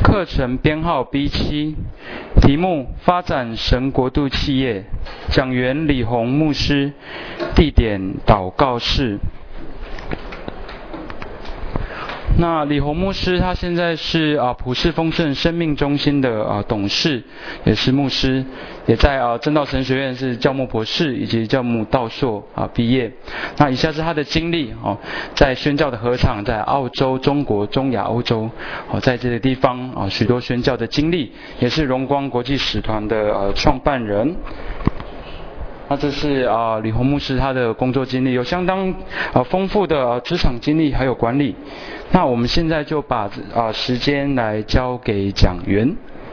课程编号 B7， 题目发展神国度企业，讲员李宏牧师，地点祷告室。那李宏牧师他现在是普世丰盛生命中心的董事，也是牧师，也在真道神学院是教牧博士以及教牧道硕毕业。那以下是他的经历在宣教的合场，在澳洲、中国、中亚、欧洲在这些地方许多宣教的经历，也是荣光国际使团的创办人。那这是李宏牧师他的工作经历，有相当丰富的职场经历还有管理。那我们现在就把时间来交给讲员。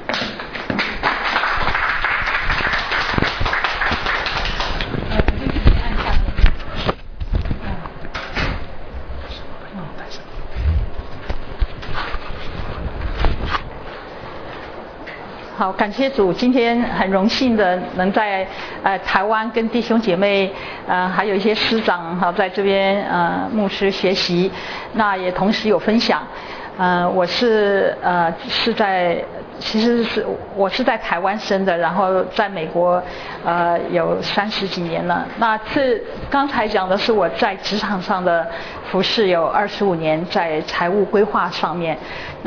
好，感谢主，今天很荣幸的能在台湾跟弟兄姐妹还有一些师长在这边牧师学习，那也同时有分享。我是我是在台湾生的，然后在美国有30几年了。那刚才讲的是我在职场上的服事有25年，在财务规划上面。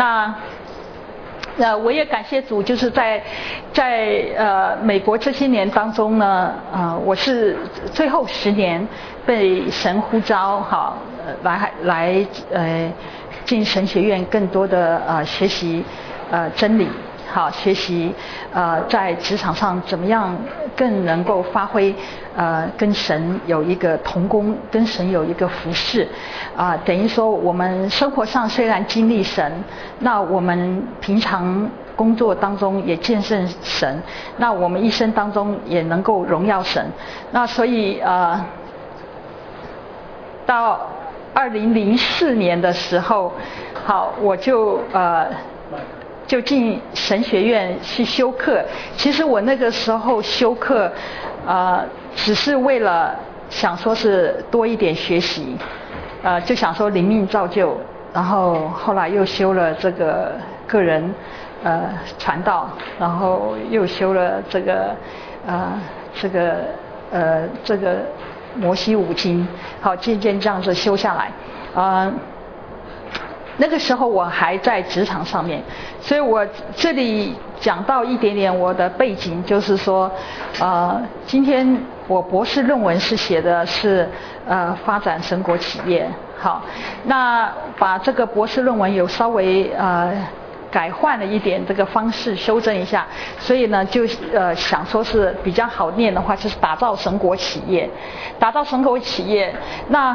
我也感谢主，就是在美国这些年当中呢，我是最后10年被神呼召，来进神学院更多的学习真理，学习在职场上怎么样更能够发挥跟神有一个同工，跟神有一个服事等于说我们生活上虽然经历神，那我们平常工作当中也见证神，那我们一生当中也能够荣耀神。那所以到2004年的时候，我就进神学院去修课。其实我那个时候修课只是为了想说是多一点学习，就想说灵命造就，然后后来又修了这个个人传道，然后又修了这个摩西五经，渐渐这样子修下来。那个时候我还在职场上面，所以我这里讲到一点点我的背景，就是说今天我博士论文是写的是发展神国企业。好，那把这个博士论文有稍微改换了一点这个方式，修正一下，所以呢就想说是比较好念的话，就是打造神国企业。打造神国企业，那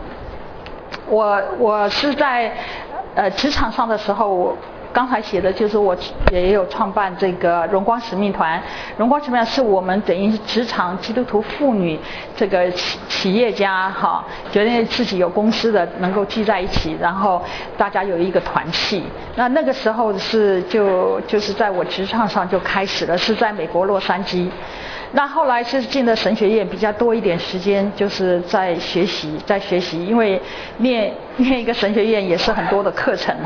我是在职场上的时候，我刚才写的就是我也有创办这个荣光使命团。荣光使命团是我们等于职场基督徒妇女这个企业家觉得自己有公司的能够聚在一起，然后大家有一个团契。那个时候就是在我职场上就开始了，是在美国洛杉矶。那后来是进了神学院，比较多一点时间，就是在学习，因为念一个神学院也是很多的课程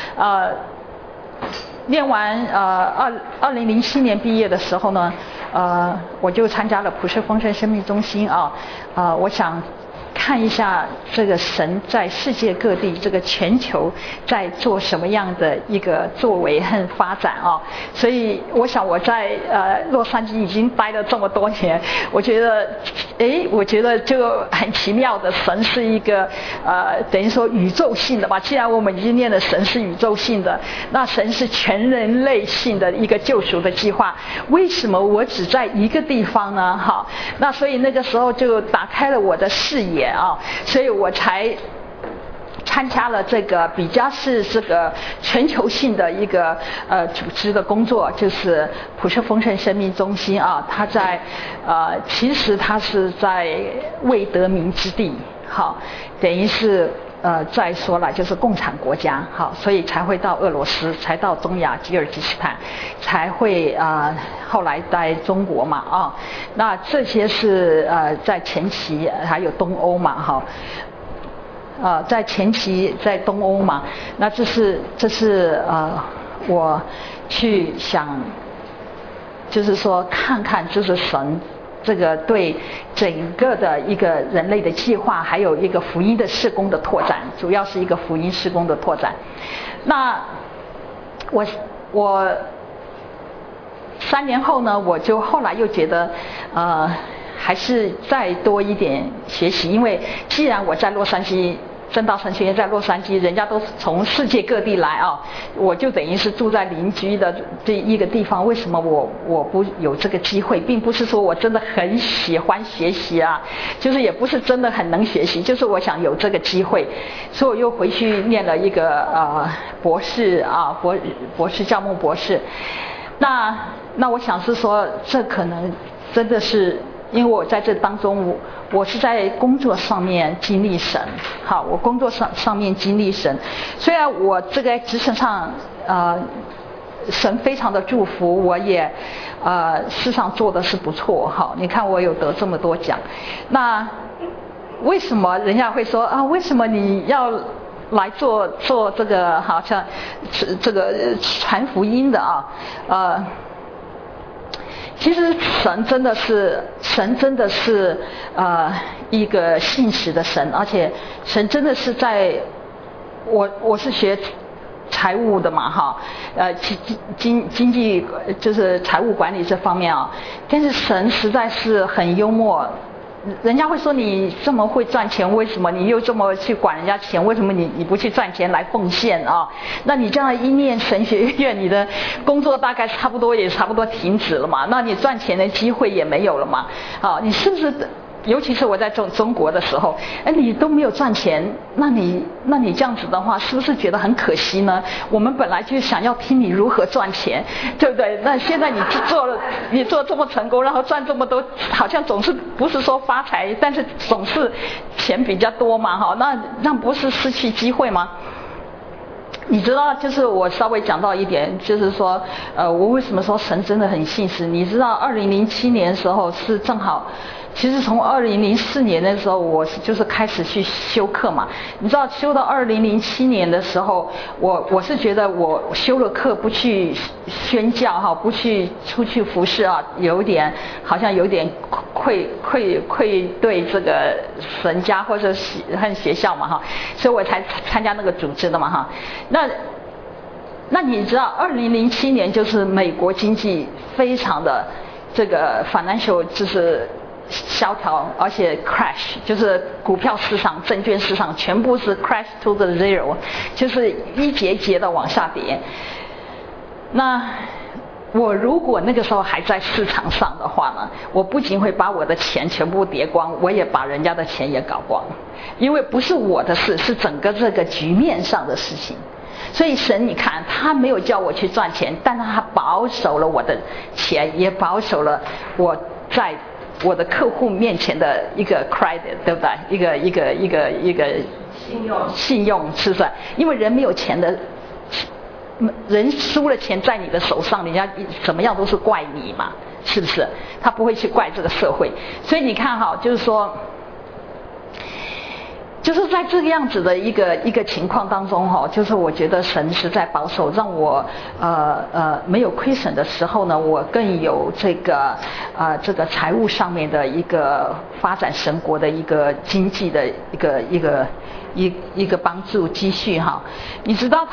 念完2007年毕业的时候呢，我就参加了普世丰盛生命中心我想看一下这个神在世界各地这个全球在做什么样的一个作为和发展所以我想我在洛杉矶已经待了这么多年，我觉得就很奇妙的，神是一个等于说宇宙性的吧。既然我们已经念了神是宇宙性的，那神是全人类性的一个救赎的计划，为什么我只在一个地方呢？那所以那个时候就打开了我的视野所以我才参加了这个比较是这个全球性的一个组织的工作，就是普世丰盛生命中心它在其实它是在未得名之地，等于是再说了就是共产国家，所以才会到俄罗斯，才到中亚吉尔吉斯坦，才会后来在中国嘛那这些是在前期，还有东欧嘛在前期在东欧嘛，那这是我去想，就是说看看就是神这个对整个的一个人类的计划，还有一个福音的事工的拓展，主要是一个福音事工的拓展。那我3年后呢，我就后来又觉得还是再多一点学习，因为既然我在洛杉矶，正道神学院在洛杉矶，人家都从世界各地来啊，我就等于是住在邻居的这一个地方，为什么我不有这个机会？并不是说我真的很喜欢学习啊，就是也不是真的很能学习，就是我想有这个机会，所以我又回去念了一个博士啊，博士教牧博士。那我想是说，这可能真的是。因为我在这当中，我是在工作上面经历神，好，我工作上面经历神。虽然我这个职场上，神非常的祝福，我也事上做的是不错，好，你看我有得这么多奖。那为什么人家会说啊？为什么你要来做这个好像这个传福音的啊？其实神真的是一个信实的神，而且神真的是在我是学财务的嘛哈，经济就是财务管理这方面啊，但是神实在是很幽默。人家会说你这么会赚钱，为什么你又这么去管人家钱？为什么你不去赚钱来奉献啊？那你这样一念神学院，你的工作大概差不多停止了嘛？那你赚钱的机会也没有了嘛？啊，你是不是？尤其是我在中国的时候，你都没有赚钱，那你这样子的话，是不是觉得很可惜呢？我们本来就想要听你如何赚钱，对不对？那现在你做这么成功，然后赚这么多，好像总是不是说发财，但是总是钱比较多嘛，哈，那不是失去机会吗？你知道，就是我稍微讲到一点，就是说，我为什么说神真的很信实？你知道，2007年的时候是正好。其实从2004年的时候，我就是开始去修课嘛。你知道，修到2007年的时候，我是觉得我修了课不去宣教哈，不去出去服侍啊，好像有点愧对这个神家或者和学校嘛哈，所以我才参加那个组织的嘛哈。那你知道，2007年就是美国经济非常的这个 financial 就是萧条，而且 crash 就是股票市场、证券市场全部是 crash to the zero， 就是一节节的往下跌。那我如果那个时候还在市场上的话呢，我不仅会把我的钱全部跌光，我也把人家的钱也搞光，因为不是我的事，是整个这个局面上的事情。所以神，你看，他没有叫我去赚钱，但是他保守了我的钱，也保守了我在我的客户面前的一个 credit， 对不对？一个信用，是不是？因为人没有钱的，人输了钱在你的手上，人家怎么样都是怪你嘛，是不是？他不会去怪这个社会。所以你看哈，就是说。就是在这个样子的一个情况当中哈，就是我觉得神是在保守，让我没有亏损的时候呢，我更有这个财务上面的一个发展神国的一个经济的一个帮助积蓄哈。你知道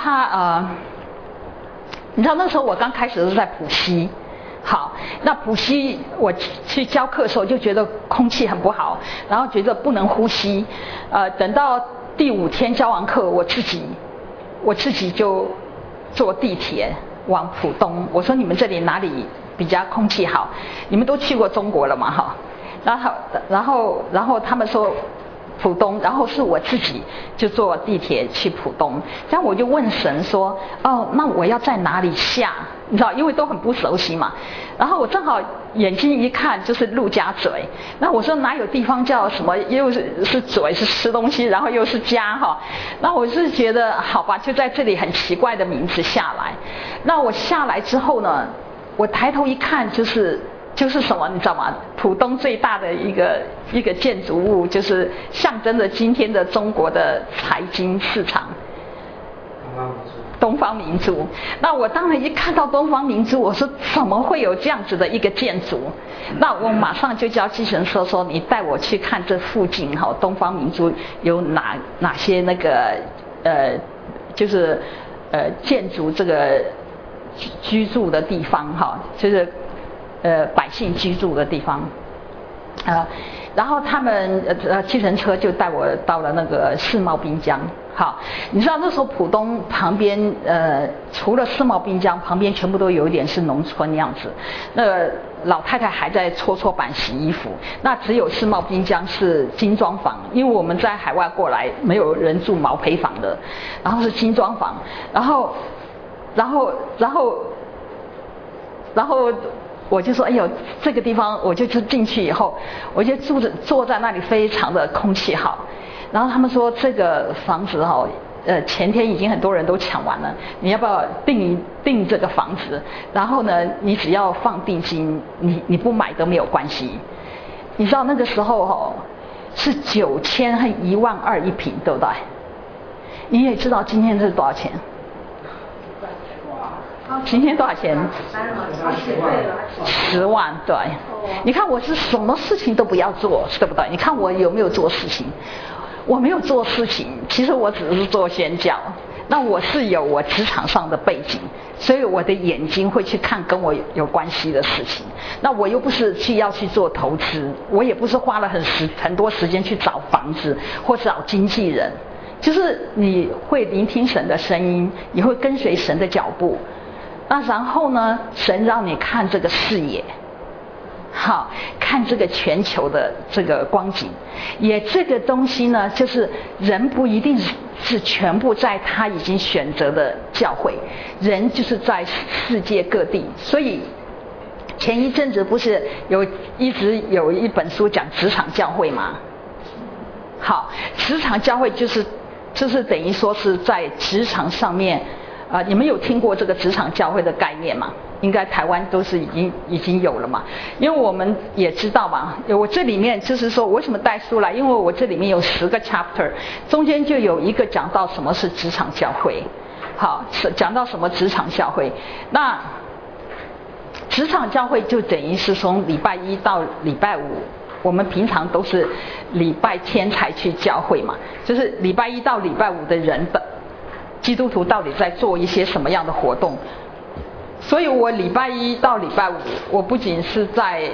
你知道那时候我刚开始是在埔西。好，那埔西我去教课的时候就觉得空气很不好，然后觉得不能呼吸。等到第5天教完课，我自己就坐地铁往浦东。我说你们这里哪里比较空气好？你们都去过中国了嘛哈？然后他们说浦东，然后是我自己就坐地铁去浦东。这样我就问神说，哦，那我要在哪里下？你知道，因为都很不熟悉嘛。然后我正好眼睛一看，就是陆家嘴。那我说哪有地方叫什么？又是嘴是吃东西，然后又是家哈。那我是觉得好吧，就在这里很奇怪的名字下来。那我下来之后呢，我抬头一看，就是什么，你知道吗？浦东最大的一个建筑物，就是象征着今天的中国的财经市场。 东方明珠。那我当然一看到东方明珠，我说怎么会有这样子的一个建筑？那我马上就叫计程车说，你带我去看这附近东方明珠有哪些那个就是建筑这个居住的地方就是百姓居住的地方然后他们计程车就带我到了那个世贸滨江。好，你知道那时候浦东旁边除了世贸滨江旁边全部都有一点是农村那样子，那老太太还在搓板洗衣服，那只有世贸滨江是精装房，因为我们在海外过来没有人住毛坯房的，然后是精装房，然后我就说，哎呦，这个地方我就进去以后，我就坐在那里，非常的空气好。然后他们说这个房子前天已经很多人都抢完了，你要不要订这个房子？然后呢，你只要放定金，你不买都没有关系。你知道那个时候是9000和12000一平，对不对？你也知道今天这是多少钱？今天多少钱？10万，对。你看我是什么事情都不要做，对不对？你看我有没有做事情？我没有做事情，其实我只是做宣教。那我是有我职场上的背景，所以我的眼睛会去看跟我有关系的事情。那我又不是要去做投资，我也不是花了很多时间去找房子或找经纪人。就是你会聆听神的声音，你会跟随神的脚步。那然后呢，神让你看这个视野，好，看这个全球的这个光景，也这个东西呢，就是人不一定是全部在他已经选择的教会，人就是在世界各地。所以前一阵子不是一直有一本书讲职场教会吗？好，职场教会就是等于说是在职场上面。你们有听过这个职场教会的概念吗？应该台湾都是已经有了嘛。因为我们也知道嘛，我这里面就是说，我为什么带书来？因为我这里面有10个 chapter， 中间就有一个讲到什么是职场教会。好，讲到什么职场教会，那职场教会就等于是从礼拜一到礼拜五。我们平常都是礼拜天才去教会嘛，就是礼拜一到礼拜五的人的基督徒到底在做一些什么样的活动？所以我礼拜一到礼拜五，我不仅是在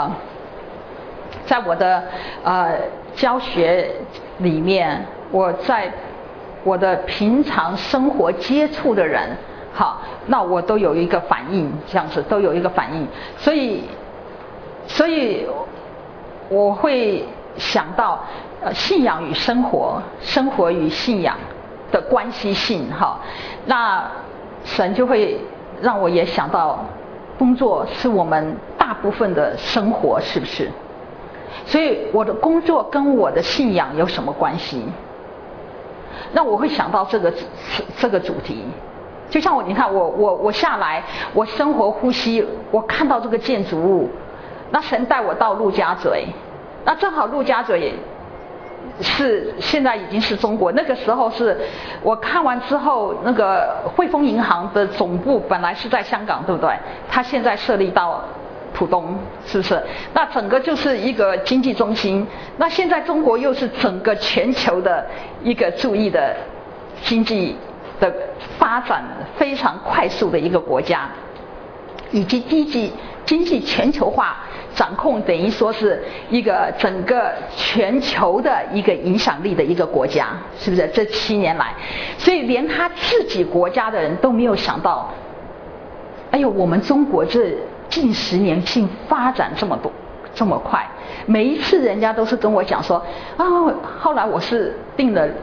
我的教学里面，我在我的平常生活接触的人，好，那我都有一个反应，这样子都有一个反应，所以我会想到信仰与生活，生活与信仰的关系性那神就会让我也想到，工作是我们大部分的生活，是不是？所以我的工作跟我的信仰有什么关系？那我会想到这个主题。就像你看我下来，我生活呼吸，我看到这个建筑物，那神带我到陆家嘴，那正好陆家嘴是现在已经是中国，那个时候是我看完之后，那个汇丰银行的总部本来是在香港，对不对？它现在设立到浦东，是不是？那整个就是一个经济中心。那现在中国又是整个全球的一个注意的经济的发展非常快速的一个国家，以及经济全球化掌控，等于说是一个整个全球的一个影响力的一个国家，是不是？这7年来，所以连他自己国家的人都没有想到，哎呦，我们中国这近10年竟发展这么快。每一次人家都是跟我讲说后来我是订了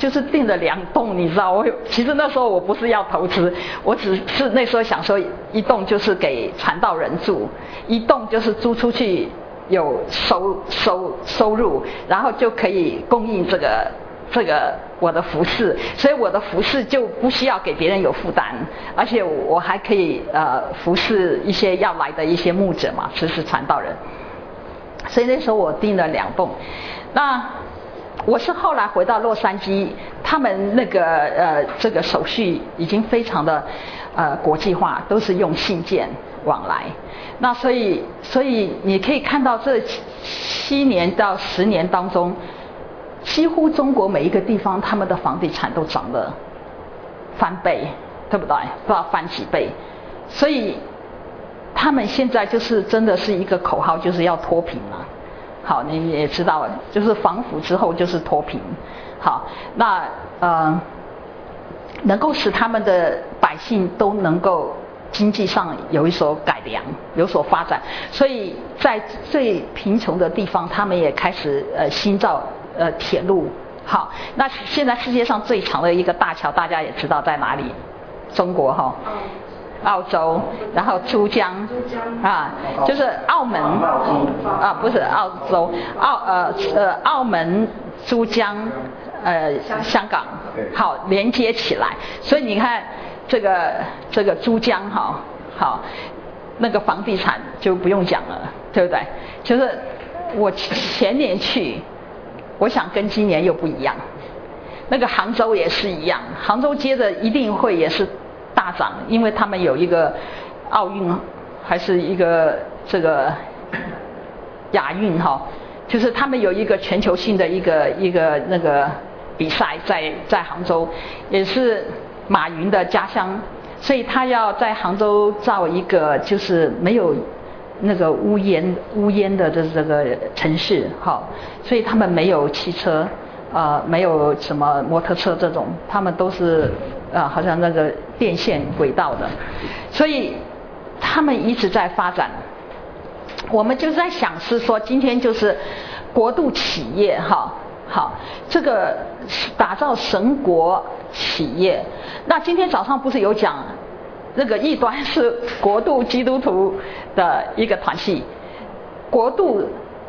2栋，你知道，其实那时候我不是要投资，我只是那时候想说，1栋就是给传道人住，1栋就是租出去有收入，然后就可以供应这个我的服饰，所以我的服饰就不需要给别人有负担，而且我还可以服侍一些要来的一些牧者嘛，就是传道人。所以那时候我订了2栋，那我是后来回到洛杉矶，他们那个这个手续已经非常的国际化，都是用信件往来。那所以你可以看到这7年到10年当中，几乎中国每一个地方他们的房地产都涨了翻倍，对不对？不知道翻几倍。所以他们现在就是真的是一个口号，就是要脱贫嘛。好，你也知道，就是防腐之后就是脱贫。好，那能够使他们的百姓都能够经济上有所改良，有所发展，所以在最贫穷的地方，他们也开始新造铁路。好，那现在世界上最长的一个大桥，大家也知道在哪里？中国哈。澳洲，然后珠江啊，就是澳门啊，不是澳洲，澳门、珠江，香港，好连接起来。所以你看这个珠江哈，好，那个房地产就不用讲了，对不对？就是我前年去，我想跟今年又不一样。那个杭州也是一样，杭州接着一定会也是大涨，因为他们有一个奥运，还是一个这个亚运哈，就是他们有一个全球性的一个那个比赛在杭州，也是马云的家乡，所以他要在杭州造一个就是没有那个乌烟的这个城市，好，所以他们没有汽车。没有什么摩托车这种，他们都是好像那个电线轨道的，所以他们一直在发展。我们就在想是说，今天就是国度企业哈，好，这个打造神国企业。那今天早上不是有讲，那个异端是国度基督徒的一个团体，国度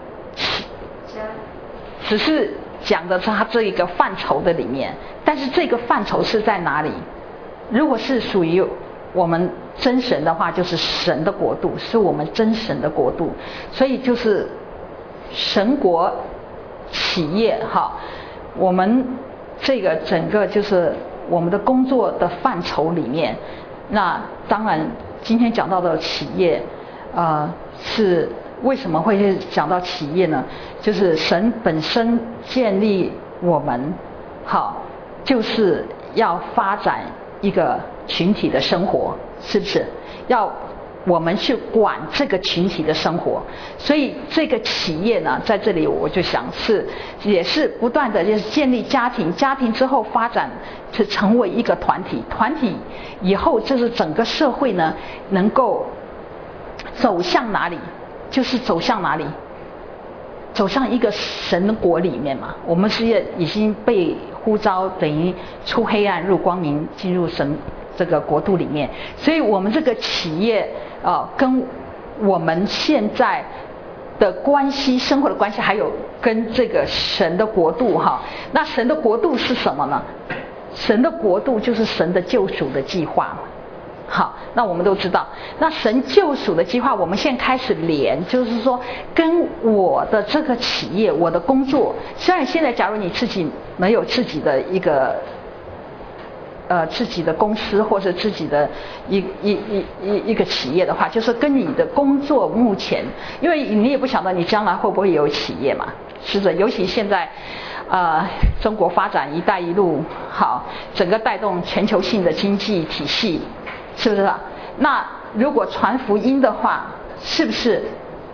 只是讲的是它这一个范畴的里面，但是这个范畴是在哪里？如果是属于我们真神的话，就是神的国度，是我们真神的国度，所以就是神国企业哈。我们这个整个就是我们的工作的范畴里面，那当然今天讲到的企业，是为什么会讲到企业呢？就是神本身建立我们，好，就是要发展一个群体的生活，是不是？要我们去管这个群体的生活，所以这个企业呢，在这里我就想也是不断的就是建立家庭，家庭之后发展是成为一个团体，团体以后就是整个社会呢能够走向哪里？就是走向哪里？走向一个神国里面嘛。我们是已经被呼召，等于出黑暗入光明，进入神这个国度里面。所以我们这个企业跟我们现在的关系，生活的关系，还有跟这个神的国度哈。那神的国度是什么呢？神的国度就是神的救赎的计划。好，那我们都知道，那神救赎的计划，我们现在开始连，就是说跟我的这个企业，我的工作，虽然现在假如你自己没有自己的一个自己的公司或者自己的一个企业的话，就是跟你的工作目前，因为你也不晓得你将来会不会有企业嘛，是不是？尤其现在中国发展“一带一路”，好，整个带动全球性的经济体系。是不是啊？那如果传福音的话，是不是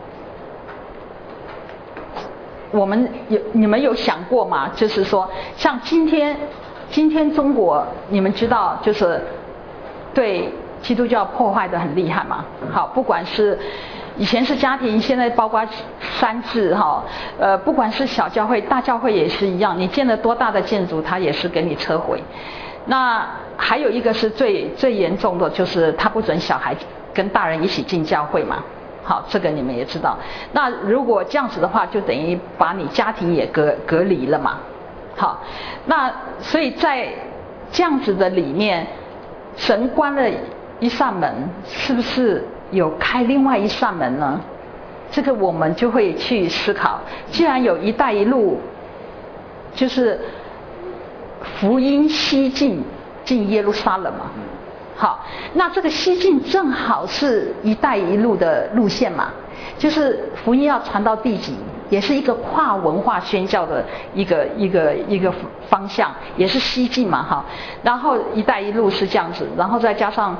你们有想过吗？就是说，像今天中国，你们知道，就是对基督教破坏的很厉害嘛。好，不管是以前是家庭，现在包括三制哈，不管是小教会、大教会也是一样，你建了多大的建筑，它也是给你撤回。那还有一个是最严重的，就是他不准小孩跟大人一起进教会嘛。好，这个你们也知道。那如果这样子的话，就等于把你家庭也隔离了嘛。好，那所以在这样子的里面，神关了一扇门，是不是有开另外一扇门呢？这个我们就会去思考。既然有一带一路就是福音西进耶路撒冷嘛。好，那这个西进正好是一带一路的路线嘛，就是福音要传到地极，也是一个跨文化宣教的一个方向，也是西进嘛哈。然后一带一路是这样子，然后再加上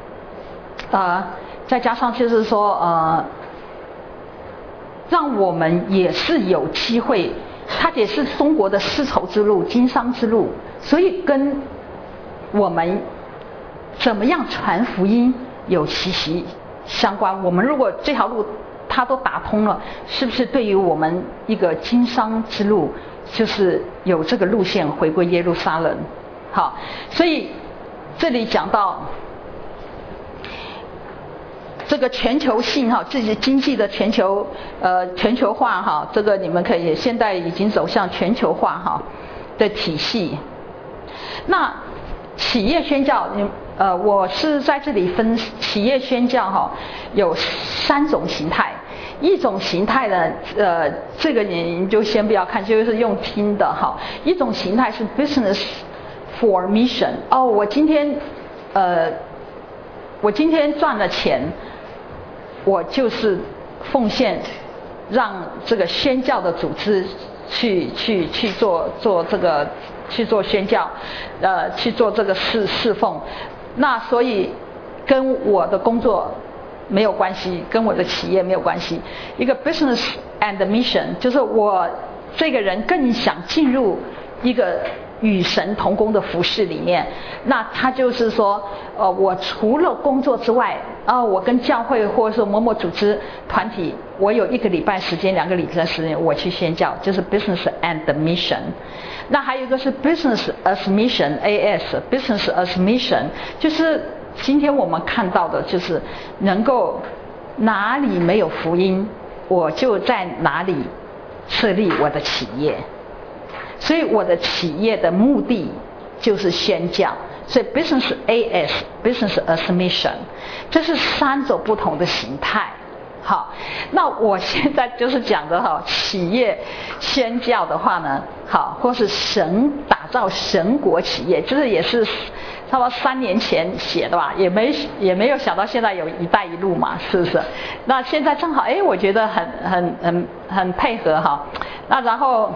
就是说让我们也是有机会，它也是中国的丝绸之路、经商之路，所以跟我们怎么样传福音有息息相关。我们如果这条路它都打通了，是不是对于我们一个经商之路，就是有这个路线回归耶路撒冷？好，所以这里讲到这个全球性哈，自己经济的全球化哈，这个你们可以现在已经走向全球化哈的体系。那企业宣教，我是在这里分企业宣教哈，有3种形态。一种形态呢，这个你就先不要看，就是用听的哈。一种形态是 business for mission。我今天赚了钱，我就是奉献，让这个宣教的组织去做这个，去做宣教，去做这个侍奉。那所以跟我的工作没有关系，跟我的企业没有关系。一个 business and mission， 就是我这个人更想进入一个与神同工的服事里面。那他就是说，我除了工作之外，我跟教会或者是某某组织团体，我有1个礼拜时间、2个礼拜时间，我去宣教，就是 business and mission。那还有一个是 business as mission，business as mission， 就是今天我们看到的，就是能够哪里没有福音，我就在哪里设立我的企业。所以我的企业的目的就是宣教，所以 business as mission， 这是3种不同的形态。好，那我现在就是讲的哈，企业宣教的话呢，好，或是打造神国企业，就是也是差不多3年前写的吧，也没有想到现在有一带一路嘛，是不是？那现在正好，我觉得很配合哈。那然后。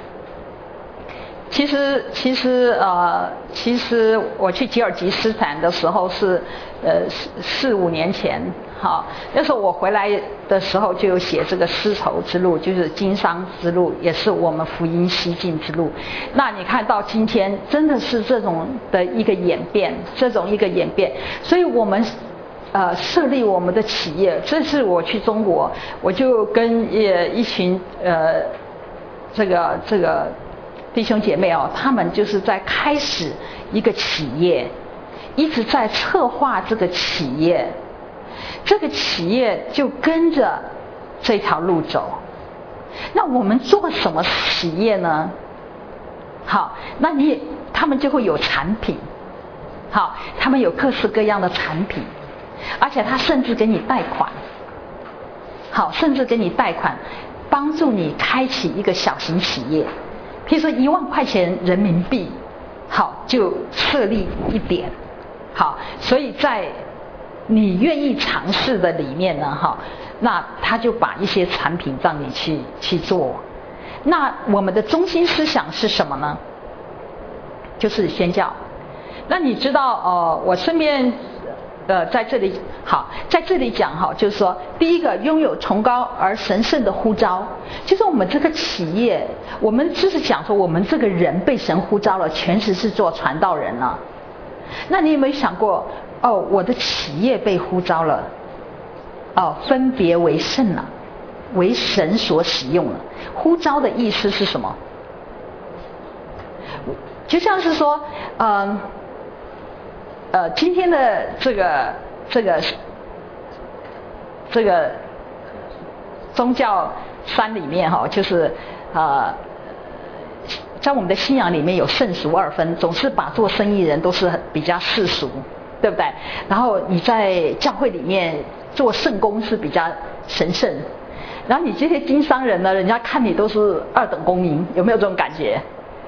其实我去吉尔吉斯斯坦的时候是4、5年前，好，那时候我回来的时候就有写这个丝绸之路，就是经商之路，也是我们福音西进之路。那你看到今天真的是这种的一个演变，所以我们设立我们的企业。这次我去中国，我就跟一群这个弟兄姐妹他们就是在开始一个企业，一直在策划这个企业，这个企业就跟着这条路走。那我们做什么企业呢？好，那他们就会有产品，好，他们有各式各样的产品，而且他甚至给你贷款，好，甚至给你贷款，帮助你开启一个小型企业。譬如说1万块钱人民币，好，就设立一点，好，所以在你愿意尝试的里面呢，那他就把一些产品让你去做。那我们的中心思想是什么呢？就是宣教。那你知道我顺便在这里讲就是说，第一个拥有崇高而神圣的呼召，就是我们这个企业，我们就是讲说我们这个人被神呼召了，全职是做传道人了。那你有没有想过，我的企业被呼召了，分别为圣了，为神所使用了。呼召的意思是什么？就像是说今天的这个宗教山里面就是在我们的信仰里面有圣俗2分，总是把做生意人都是比较世俗，对不对？然后你在教会里面做圣工是比较神圣，然后你这些经商人呢，人家看你都是2等公民，有没有这种感觉？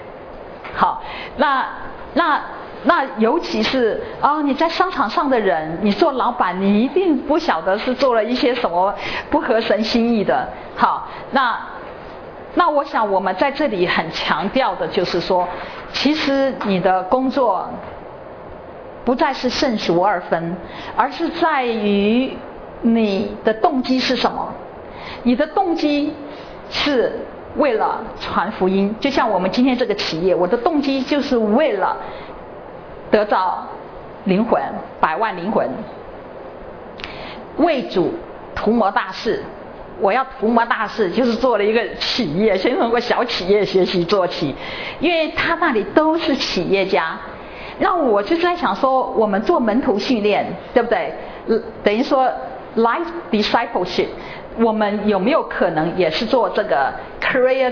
好，那尤其是你在商场上的人，你做老板，你一定不晓得是做了一些什么不合神心意的。好，那我想我们在这里很强调的就是说，其实你的工作不再是胜俗二分，而是在于你的动机是什么。你的动机是为了传福音，就像我们今天这个企业，我的动机就是为了得到灵魂，100万灵魂，为主图谋大事。我要图谋大事，就是做了一个企业，先从个小企业学习做起，因为他那里都是企业家。那我就在想说，我们做门徒训练，对不对？等于说 life discipleship， 我们有没有可能也是做这个 career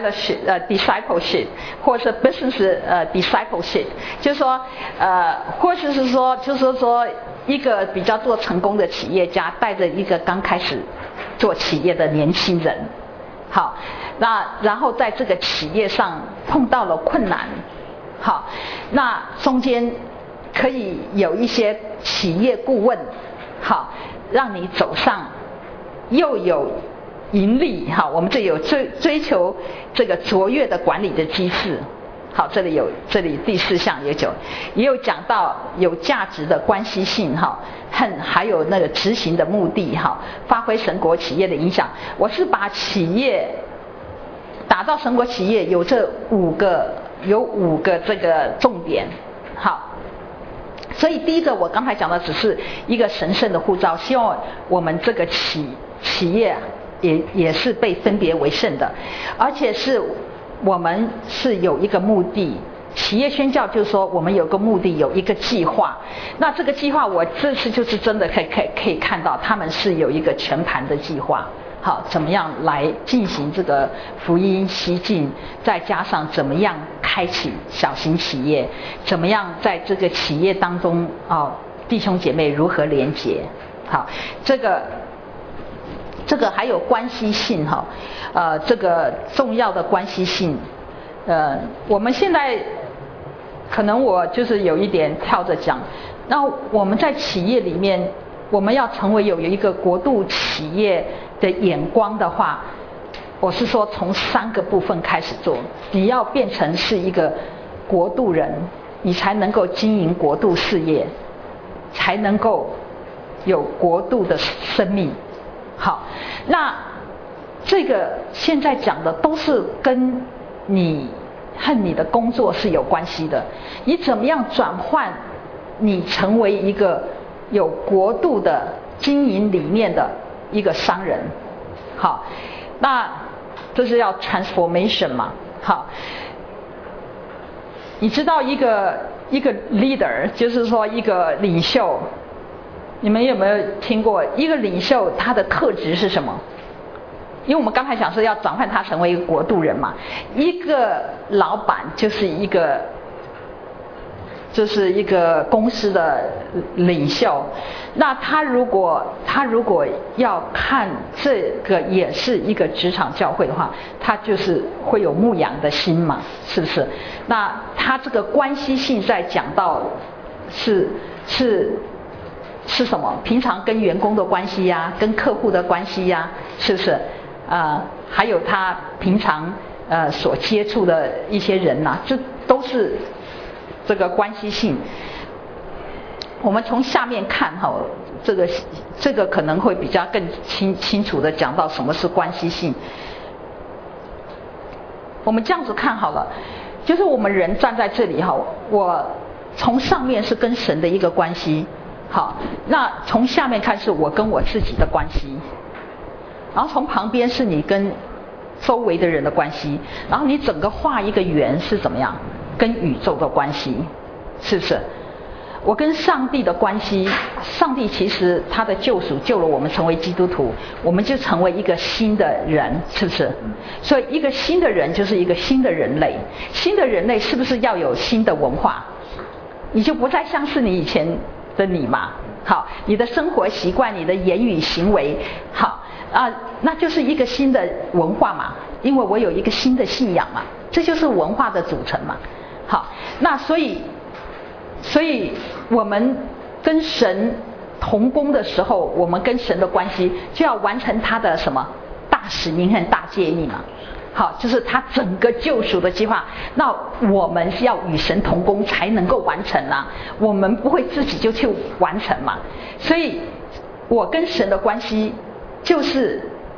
discipleship， 或者是 business discipleship， 就是说或者是说就是说一个比较做成功的企业家带着一个刚开始做企业的年轻人，好，那然后在这个企业上碰到了困难，好，那中间可以有一些企业顾问，好，让你走上又有盈利，好，我们这有追求这个卓越的管理的机制。好，这里第4项也有讲到有价值的关系性哈，还有那个执行的目的哈，发挥神国企业的影响。我是把企业打造神国企业有5个这个重点。好，所以第一个我刚才讲的只是一个神圣的呼召，希望我们这个企业也是被分别为圣的，而且是我们是有一个目的。企业宣教就是说我们有个目的，有一个计划。那这个计划我这次就是真的可以看到他们是有一个全盘的计划。好，怎么样来进行这个福音西进，再加上怎么样开启小型企业，怎么样在这个企业当中弟兄姐妹如何连结。好，这个还有关系性哈，这个重要的关系性，我们现在可能我就是有一点跳着讲，那我们在企业里面，我们要成为有一个国度企业的眼光的话，我是说从3个部分开始做，你要变成是一个国度人，你才能够经营国度事业，才能够有国度的生命。好，那这个现在讲的都是跟你和你的工作是有关系的。你怎么样转换你成为一个有国度的经营理念的一个商人？好，那这是要 transformation 嘛？好，你知道一个 leader， 就是说一个领袖。你们有没有听过一个领袖他的特质是什么？因为我们刚才讲是要转换他成为一个国度人嘛。一个老板就是一个公司的领袖，那他如果要看这个也是一个职场教会的话，他就是会有牧养的心嘛，是不是？那他这个关系性在讲到是什么？平常跟员工的关系呀，跟客户的关系呀，是不是？还有他平常所接触的一些人呐，这都是这个关系性。我们从下面看哈，这个可能会比较更清楚的讲到什么是关系性。我们这样子看好了，就是我们人站在这里哈，我从上面是跟神的一个关系。好，那从下面看是我跟我自己的关系，然后从旁边是你跟周围的人的关系，然后你整个画一个圆是怎么样？跟宇宙的关系，是不是？我跟上帝的关系，上帝其实他的救赎救了我们成为基督徒，我们就成为一个新的人，是不是？所以一个新的人就是一个新的人类，新的人类是不是要有新的文化？你就不再像是你以前的你嘛，好，你的生活习惯，你的言语行为，好那就是一个新的文化嘛，因为我有一个新的信仰嘛，这就是文化的组成嘛。 那所以我们跟神同工的时候，我们跟神的关系就要完成他的什么大使命和大诫命嘛。好，就是他整个救赎的计划，那我们是要与神同工才能够完成啊，我们不会自己就去完成嘛。所以我跟神的关系就是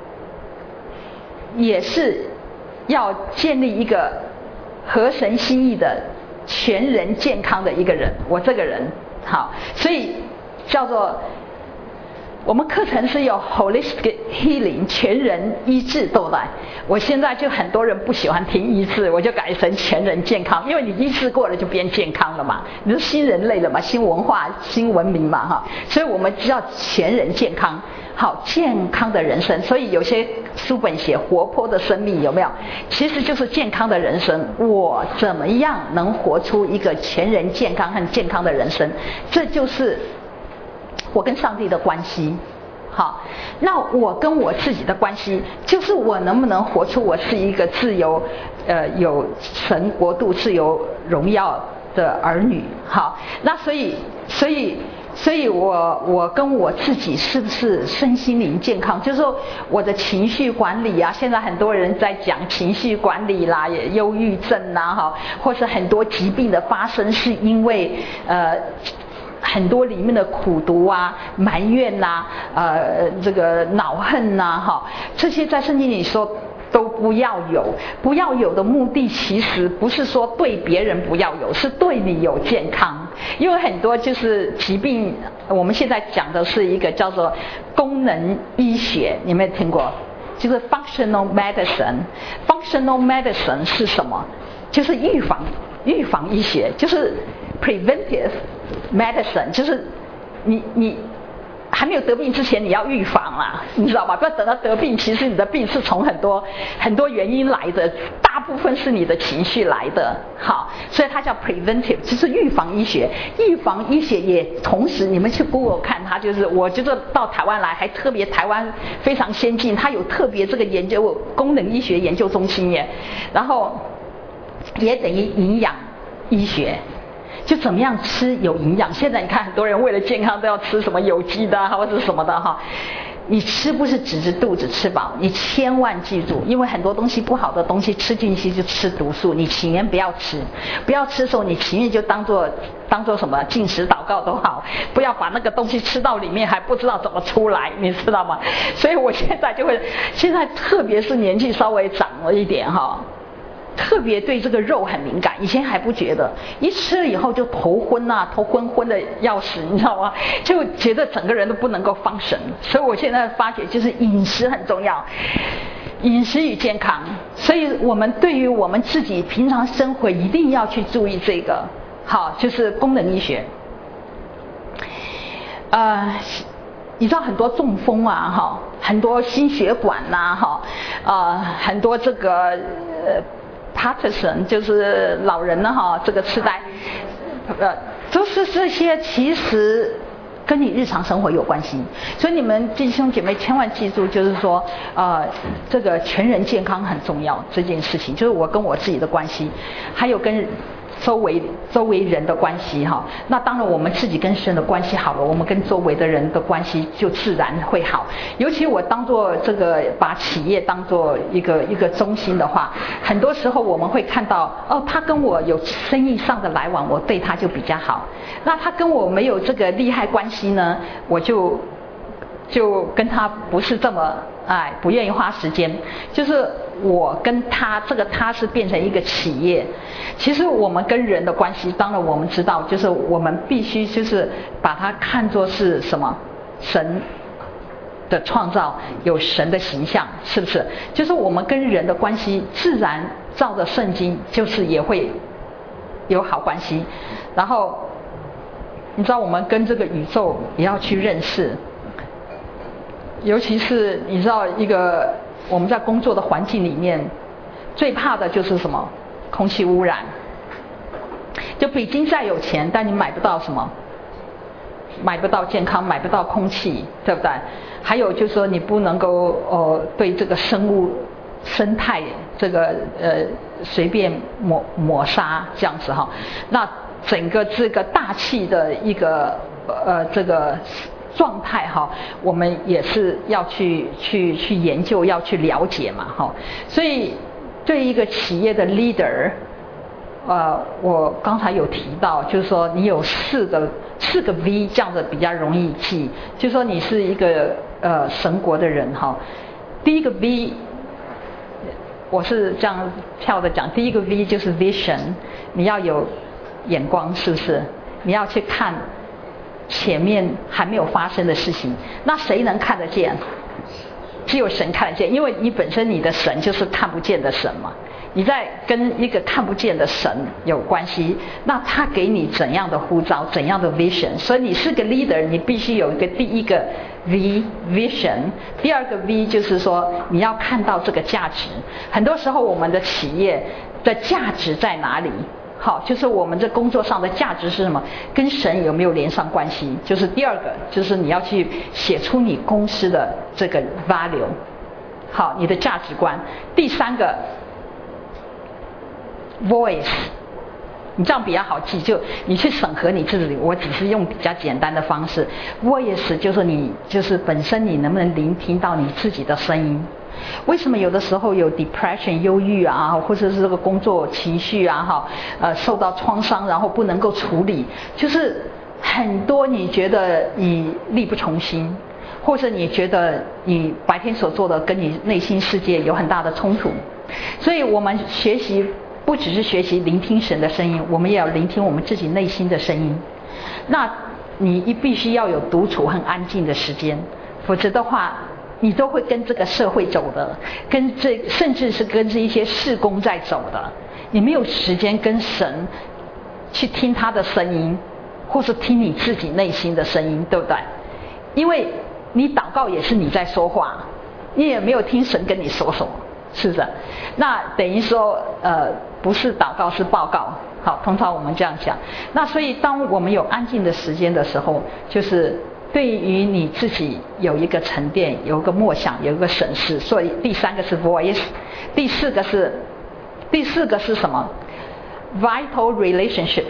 也是要建立一个合神心意的全人健康的一个人，我这个人好，所以叫做我们课程是有 holistic healing 全人医治，对不对？我现在就很多人不喜欢听医治，我就改成全人健康，因为你医治过了就变健康了嘛，你是新人类了嘛，新文化新文明嘛哈，所以我们就要全人健康，好健康的人生。所以有些书本写活泼的生命，有没有？其实就是健康的人生。我怎么样能活出一个全人健康和健康的人生？这就是我跟上帝的关系。好，那我跟我自己的关系，就是我能不能活出我是一个自由，有神国度自由荣耀的儿女。好，那所以我跟我自己是不是身心灵健康？就是说我的情绪管理啊，现在很多人在讲情绪管理啦，忧郁症啦，哈，或是很多疾病的发生是因为很多里面的苦毒啊、埋怨呐、这个恼恨呐，哈，这些在圣经里说都不要有。不要有的目的其实不是说对别人不要有，是对你有健康。因为很多就是疾病，我们现在讲的是一个叫做功能医学，你有没有听过？就是 functional medicine。functional medicine 是什么？就是预防医学，就是 preventive medicine， 就是你还没有得病之前你要预防啊，你知道吧？不要等到得病，其实你的病是从很多原因来的，大部分是你的情绪来的。好，所以它叫 preventive， 就是预防医学。预防医学也同时，你们去 Google 看它，就是我觉得到台湾来，还特别台湾非常先进，它有特别这个研究功能医学研究中心耶，然后也等于营养医学。就怎么样吃有营养？现在你看很多人为了健康都要吃什么有机的或者什么的哈。你吃不是只是肚子吃饱，你千万记住，因为很多东西不好的东西吃进去就吃毒素，你情愿不要吃。不要吃的时候，你情愿就当做什么禁食祷告都好，不要把那个东西吃到里面还不知道怎么出来，你知道吗？所以我现在特别是年纪稍微长了一点哈。特别对这个肉很敏感，以前还不觉得，一吃了以后就头昏啊，头昏的要死，你知道吗？就觉得整个人都不能够放神。所以我现在发觉就是饮食很重要，饮食与健康。所以我们对于我们自己平常生活一定要去注意这个。好，就是功能医学。你知道很多中风啊，哈，很多心血管呐，哈，很多这个Parkinson 就是老人呢哈，这个痴呆，都是这些其实跟你日常生活有关系。所以你们弟兄姐妹千万记住，就是说这个全人健康很重要这件事情，就是我跟我自己的关系，还有跟周围人的关系哈。那当然我们自己跟神的关系好了，我们跟周围的人的关系就自然会好。尤其我当做这个把企业当做一个中心的话，很多时候我们会看到他跟我有生意上的来往，我对他就比较好。那他跟我没有这个利害关系呢，我就跟他不是这么不愿意花时间。就是我跟他这个他是变成一个企业。其实我们跟人的关系，当然我们知道，就是我们必须就是把它看作是什么神的创造，有神的形象，是不是？就是我们跟人的关系自然照着圣经，就是也会有好关系。然后你知道我们跟这个宇宙也要去认识，尤其是你知道一个我们在工作的环境里面，最怕的就是什么？空气污染。就北京再有钱，但你买不到什么？买不到健康，买不到空气，对不对？还有就是说你不能够对这个生物生态这个随便抹杀这样子哈。那整个这个大气的一个这个状态哈，我们也是要去研究，要去了解嘛哈。所以对一个企业的 leader，我刚才有提到，就是说你有四个 V， 这样子比较容易记。就是说你是一个神国的人哈。第一个 V， 我是这样跳着讲，第一个 V 就是 vision， 你要有眼光，是不是？你要去看前面还没有发生的事情，那谁能看得见？只有神看得见，因为你本身你的神就是看不见的神嘛。你在跟一个看不见的神有关系，那他给你怎样的呼召，怎样的 vision？ 所以你是个 leader， 你必须有一个第一个 V vision， 第二个 V 就是说你要看到这个价值。很多时候我们的企业的价值在哪里？好，就是我们这工作上的价值是什么？跟神有没有连上关系？就是第二个，就是你要去写出你公司的这个 value， 好，你的价值观。第三个 voice， 你这样比较好记，就你去审核你自己。我只是用比较简单的方式 ，voice 就是你就是本身你能不能聆听到你自己的声音。为什么有的时候有 depression 忧郁啊，或者是这个工作情绪啊受到创伤然后不能够处理，就是很多你觉得你力不从心，或者你觉得你白天所做的跟你内心世界有很大的冲突。所以我们学习不只是学习聆听神的声音，我们也要聆听我们自己内心的声音。那你必须要有独处和安静的时间，否则的话你都会跟这个社会走的，甚至是跟这一些事工在走的。你没有时间跟神去听他的声音，或是听你自己内心的声音，对不对？因为你祷告也是你在说话，你也没有听神跟你说什么，是不是？那等于说不是祷告是报告。好，通常我们这样讲。那所以当我们有安静的时间的时候，就是对于你自己有一个沉淀，有一个默想，有一个审视。所以第三个是 voice， 第四个是什么？ vital relationship，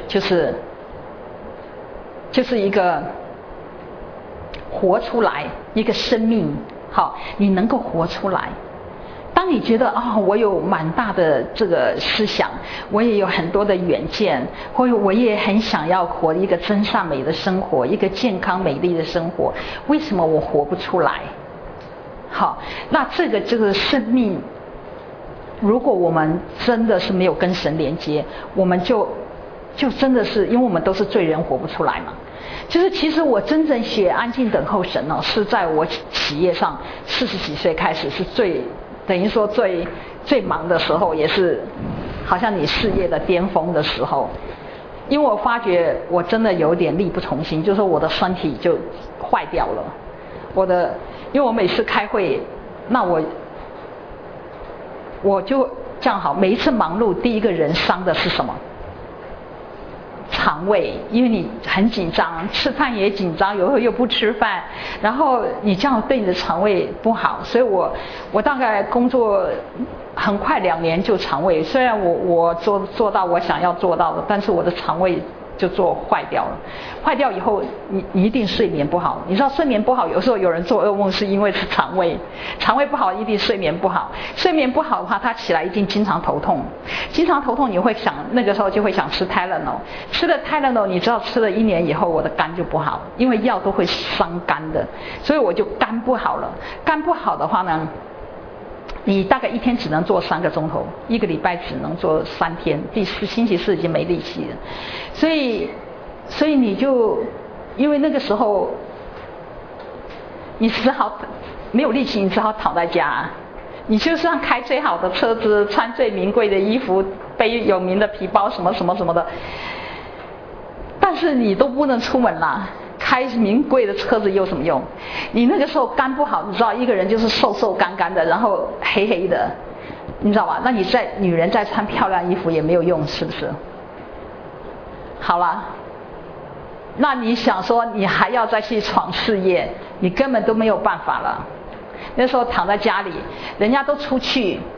就是一个活出来，一个生命。好，你能够活出来。当你觉得我有蛮大的这个思想，我也有很多的远见，或者我也很想要活一个真善美的生活，一个健康美丽的生活，为什么我活不出来？好，那这个生命，如果我们真的是没有跟神连接，我们就真的是，因为我们都是罪人，活不出来嘛。就是其实我真正学安静等候神是在我企业上40几岁开始，是等于说最忙的时候，也是好像你事业的巅峰的时候。因为我发觉我真的有点力不从心，就是我的身体就坏掉了。因为我每次开会，那我就这样好，每一次忙碌，第一个人伤的是什么？肠胃，因为你很紧张，吃饭也紧张，有时候又不吃饭，然后你这样对你的肠胃不好。所以我大概工作很快2年就肠胃，虽然我做到我想要做到的，但是我的肠胃就做坏掉了。坏掉以后你一定睡眠不好。你知道睡眠不好，有时候有人做噩梦是因为是肠胃不好，一定睡眠不好。睡眠不好的话，他起来一定经常头痛，你会想那个时候就会想吃 Tylenol， 吃了 Tylenol， 你知道吃了1年以后我的肝就不好，因为药都会伤肝的，所以我就肝不好了。肝不好的话呢，你大概一天只能做3个钟头，1个礼拜只能做3天，星期4已经没力气了。所以你就因为那个时候你只好没有力气，你只好躺在家。你就算开最好的车子，穿最名贵的衣服，背有名的皮包，什么什么什么的，但是你都不能出门啦。开名贵的车子有什么用？你那个时候肝不好，你知道一个人就是瘦瘦干干的，然后黑黑的，你知道吧？那女人再穿漂亮衣服也没有用，是不是？好了，那你想说你还要再去闯事业，你根本都没有办法了。那时候躺在家里，人家都出去，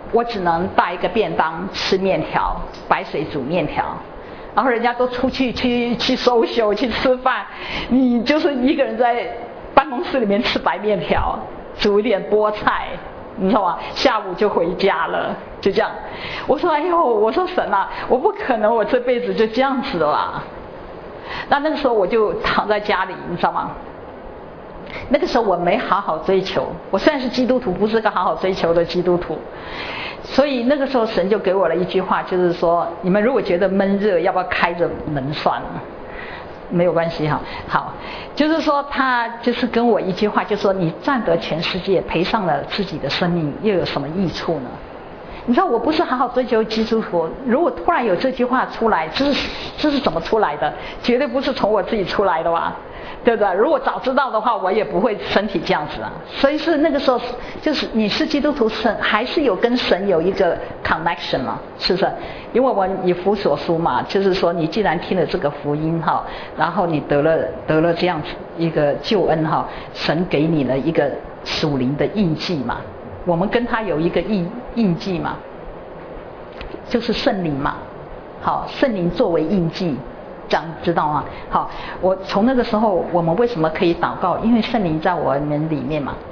我只能带一个便当吃面条，白水煮面条。然后人家都出去去 social 去吃饭，你就是一个人在办公室里面吃白面条，煮一点菠菜，你知道吗？下午就回家了，就这样。我说哎呦，我说神啊，我不可能我这辈子就这样子了啦。那个时候我就躺在家里，你知道吗？那个时候我没好好追求，我虽然是基督徒，不是个好好追求的基督徒。所以那个时候神就给我了一句话，就是说你们如果觉得闷热，要不要开着门算了？没有关系哈。好，就是说他就是跟我一句话，就是说你赚得全世界，赔上了自己的生命，又有什么益处呢？你知道我不是好好追求基督徒，如果突然有这句话出来，这是怎么出来的？绝对不是从我自己出来的吧？对不对？如果早知道的话，我也不会身体这样子啊。所以是那个时候，就是你是基督徒，神还是有跟神有一个 connection 嘛，是不是？因为我们以弗所书嘛，就是说你既然听了这个福音哈，然后你得了这样子一个救恩哈，神给你了一个属灵的印记嘛，我们跟他有一个印记嘛，就是圣灵嘛，好，圣灵作为印记。这样知道吗？好，我从那个时候，我们为什么可以祷告？因为圣灵在我们里面嘛。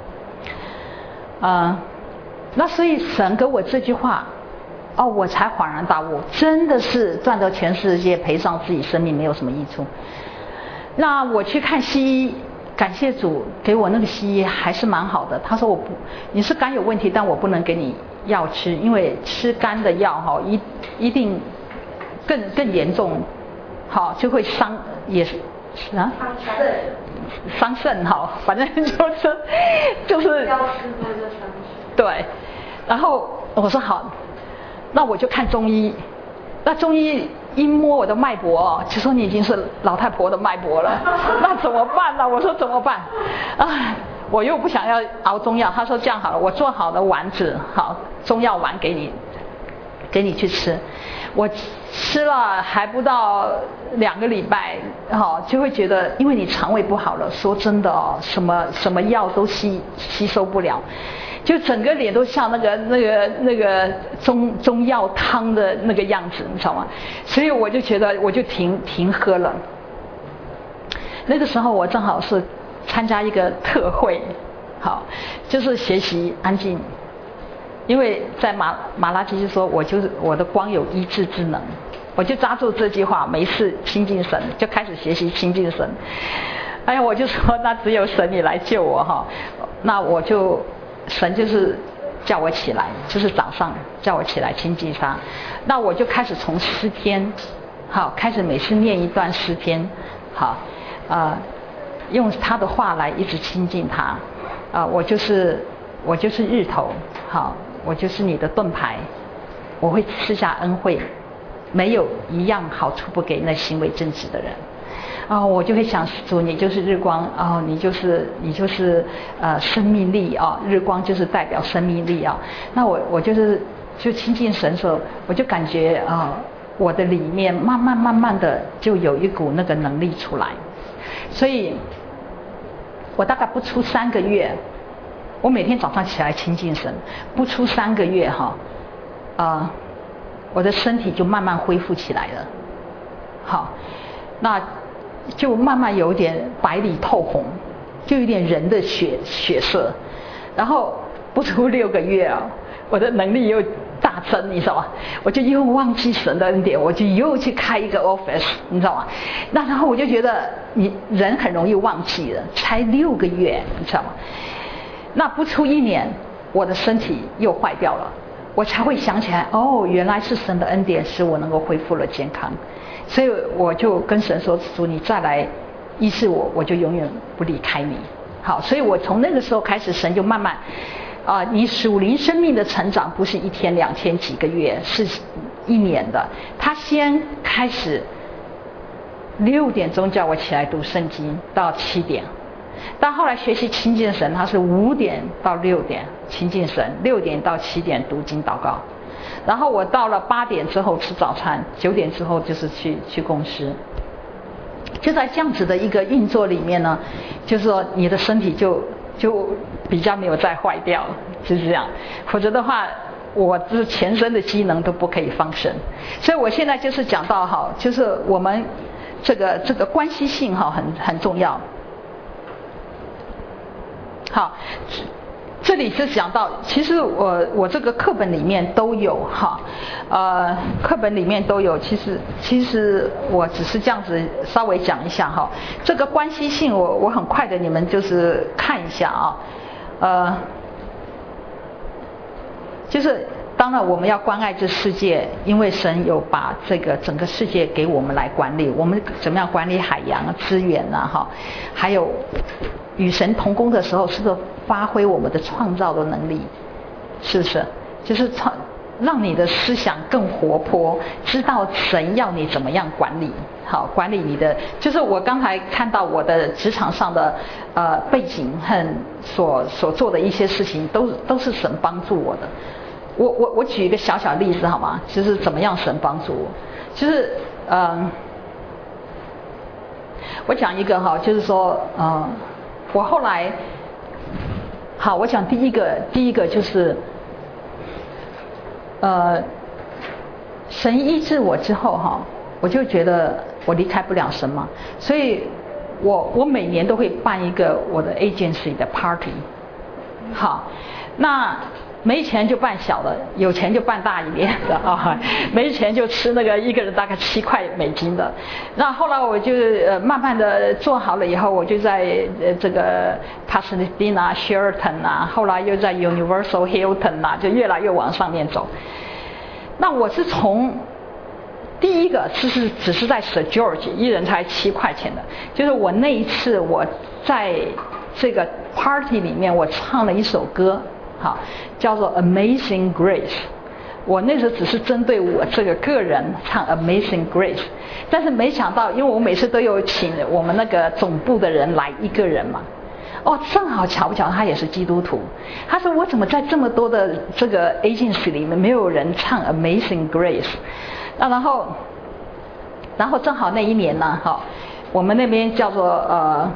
那所以神给我这句话，我才恍然大悟，真的是赚得全世界，赔上自己生命没有什么益处。那我去看西医，感谢主给我那个西医还是蛮好的。他说你是肝有问题，但我不能给你药吃，因为吃肝的药哈，一定更严重。好，就会伤，也是啊，伤肾哈，反正就是要吃多就伤肾。 对，然后我说好，那我就看中医。那中医一摸我的脉搏，就说你已经是老太婆的脉搏了，那怎么办呢？我说怎么办？我又不想要熬中药。他说这样好了，我做好的丸子，好，中药丸给你去吃。我吃了还不到2个礼拜，就会觉得，因为你肠胃不好了，说真的什么药都吸收不了，就整个脸都像那个中药汤的那个样子，你知道吗？所以我就觉得我就停喝了。那个时候我正好是参加一个特会，好，就是学习安静。因为在马拉基就说我的光有医治之能，我就抓住这句话，没事亲近神，就开始学习亲近神。哎呀，我就说那只有神你来救我哈，那我就神就是叫我起来，就是早上叫我起来亲近他，那我就开始从诗篇，好，开始每次念一段诗篇，好，用他的话来一直亲近他，我就是日头，好。我就是你的盾牌，我会赐下恩惠，没有一样好处不给那行为正直的人。我就会想主，你就是日光，你就是生命力啊，日光就是代表生命力啊。那我就亲近神的时候，我就感觉我的里面慢慢的就有一股那个能力出来，所以我大概不出3个月。我每天早上起来亲近神，不出3个月我的身体就慢慢恢复起来了。好，那就慢慢有点白里透红，就有点人的血色。然后不出6个月我的能力又大增，你知道吗？我就又忘记神的恩典，我就又去开一个 office， 你知道吗？那然后我就觉得你人很容易忘记了，才6个月，你知道吗？那不出1年，我的身体又坏掉了，我才会想起来，原来是神的恩典使我能够恢复了健康。所以我就跟神说，主你再来医治我，我就永远不离开你。好，所以我从那个时候开始，神就慢慢你属灵生命的成长不是1天2天几个月，是1年的。他先开始6点钟叫我起来读圣经到7点，到后来学习亲近神，他是5点到6点亲近神，6点到7点读经祷告，然后我到了8点之后吃早餐，9点之后就是去公司。就在这样子的一个运作里面呢，就是说你的身体就比较没有再坏掉，就是这样。否则的话， 我这全身的机能都不可以放生。所以我现在就是讲到哈，就是我们这个关系性哈很重要。好，这里是讲到，其实我这个课本里面都有哈，课本里面都有。其实我只是这样子稍微讲一下哈，这个关系性我很快的你们就是看一下啊，就是当然我们要关爱这世界，因为神有把这个整个世界给我们来管理，我们怎么样管理海洋资源啊哈，还有与神同工的时候，是不是发挥我们的创造的能力？是不是？就是让你的思想更活泼，知道神要你怎么样管理。好，管理你的，就是我刚才看到我的职场上的背景和所做的一些事情，都是神帮助我的。我举一个小小例子好吗？就是怎么样神帮助我？就是我讲一个哈，就是说我后来，好，我讲第一个就是神医治我之后哈，我就觉得我离开不了神嘛，所以我每年都会办一个我的 agency 的 party。好，那没钱就办小的，有钱就办大一点的啊。没钱就吃那个一个人大概7块美金的。那后来我就慢慢的做好了以后，我就在这个 Pasadena Sheraton 啊，后来又在 Universal Hilton 啊，就越来越往上面走。那我是从第一个只是在 Sir George 一人才7块钱的，就是我那一次我在这个 party 里面我唱了一首歌。好，叫做 Amazing Grace。我那时候只是针对我这个个人唱 Amazing Grace， 但是没想到，因为我每次都有请我们那个总部的人来一个人嘛，正好巧不巧他也是基督徒。他说我怎么在这么多的这个 agency 里面没有人唱 Amazing Grace？ 然后正好那一年呢，我们那边叫做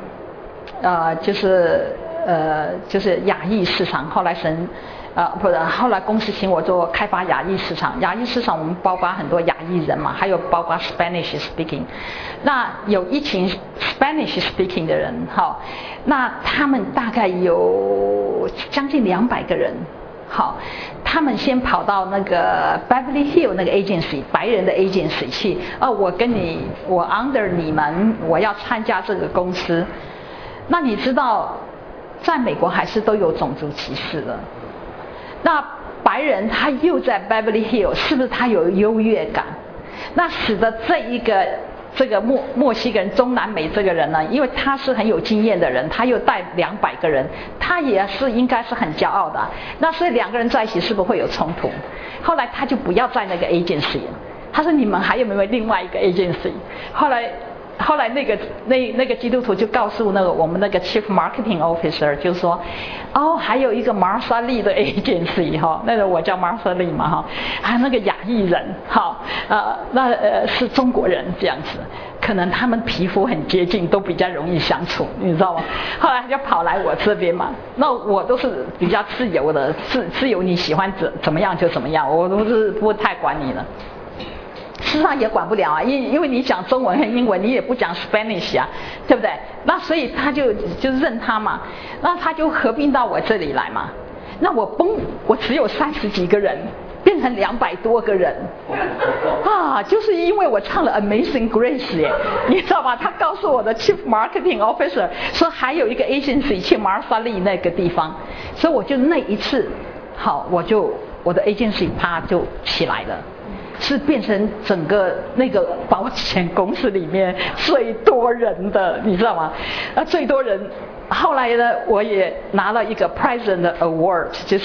就是亚裔市场，后来后来公司请我做开发亚裔市场。亚裔市场我们包括很多亚裔人嘛，还有包括 Spanish speaking。那有一群 Spanish speaking 的人，那他们大概有将近200个人。好，他们先跑到那个 Beverly Hill 那个 agency 白人的 agency 去，我 under 你们，我要参加这个公司。那你知道在美国还是都有种族歧视的。那白人他又在 Beverly Hill， 是不是他有优越感？那使得这个墨西哥人中南美这个人呢，因为他是很有经验的人，他又带200个人，他也是应该是很骄傲的。那所以2个人在一起是不是会有冲突？后来他就不要在那个 agency 了，他说你们还有没有另外一个 agency？ 后来那个基督徒就告诉我们那个 Chief Marketing Officer， 就说还有一个 Martha Lee 的 agency 那个我叫 Martha Lee 嘛还有那个亚裔人是中国人这样子，可能他们皮肤很接近，都比较容易相处，你知道吗？后来就跑来我这边嘛，那我都是比较自由的，自由你喜欢怎么样就怎么样，我都是不会太管你了。事实上也管不了啊，因为你讲中文和英文，你也不讲 Spanish 啊，对不对？那所以他就认他嘛，那他就合并到我这里来嘛。那我只有30几个人，变成200多个人，就是因为我唱了 Amazing Grace 耶，你知道吧？他告诉我的 Chief Marketing Officer 说还有一个 agency 去 Martha Lee 那个地方，所以我就那一次，我的 agency 就起来了。是变成整个那个保险公司里面最多人的，你知道吗？最多人。后来呢，我也拿了一个 President Award， 就是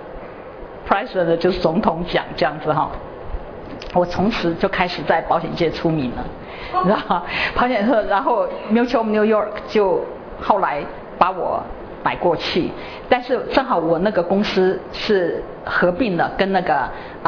President 就是总统奖这样子我从此就开始在保险界出名了，你知道吗？保险社，然后 Mutual New York 就后来把我买过去，但是正好我那个公司是合并了跟那个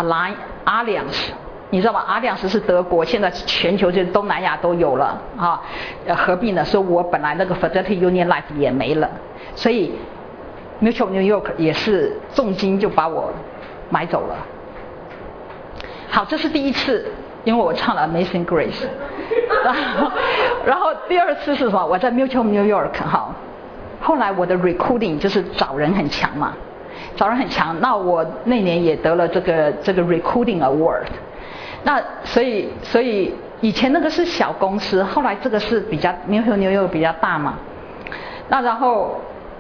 Allianz， 你知道吗？ Allianz 是德国，现在全球就东南亚都有了合并了，所以我本来那个 Fidelity Union Life 也没了，所以 Mutual New York 也是重金就把我买走了。好，这是第一次，因为我唱了 Amazing Grace。然后第二次是什么？我在 Mutual New York 哈。后来我的 recruiting 就是找人很强嘛，找人很强。那我那年也得了这个 recruiting award。那所以以前那个是小公司，后来这个是比较 Mutual New York 比较大嘛。那然后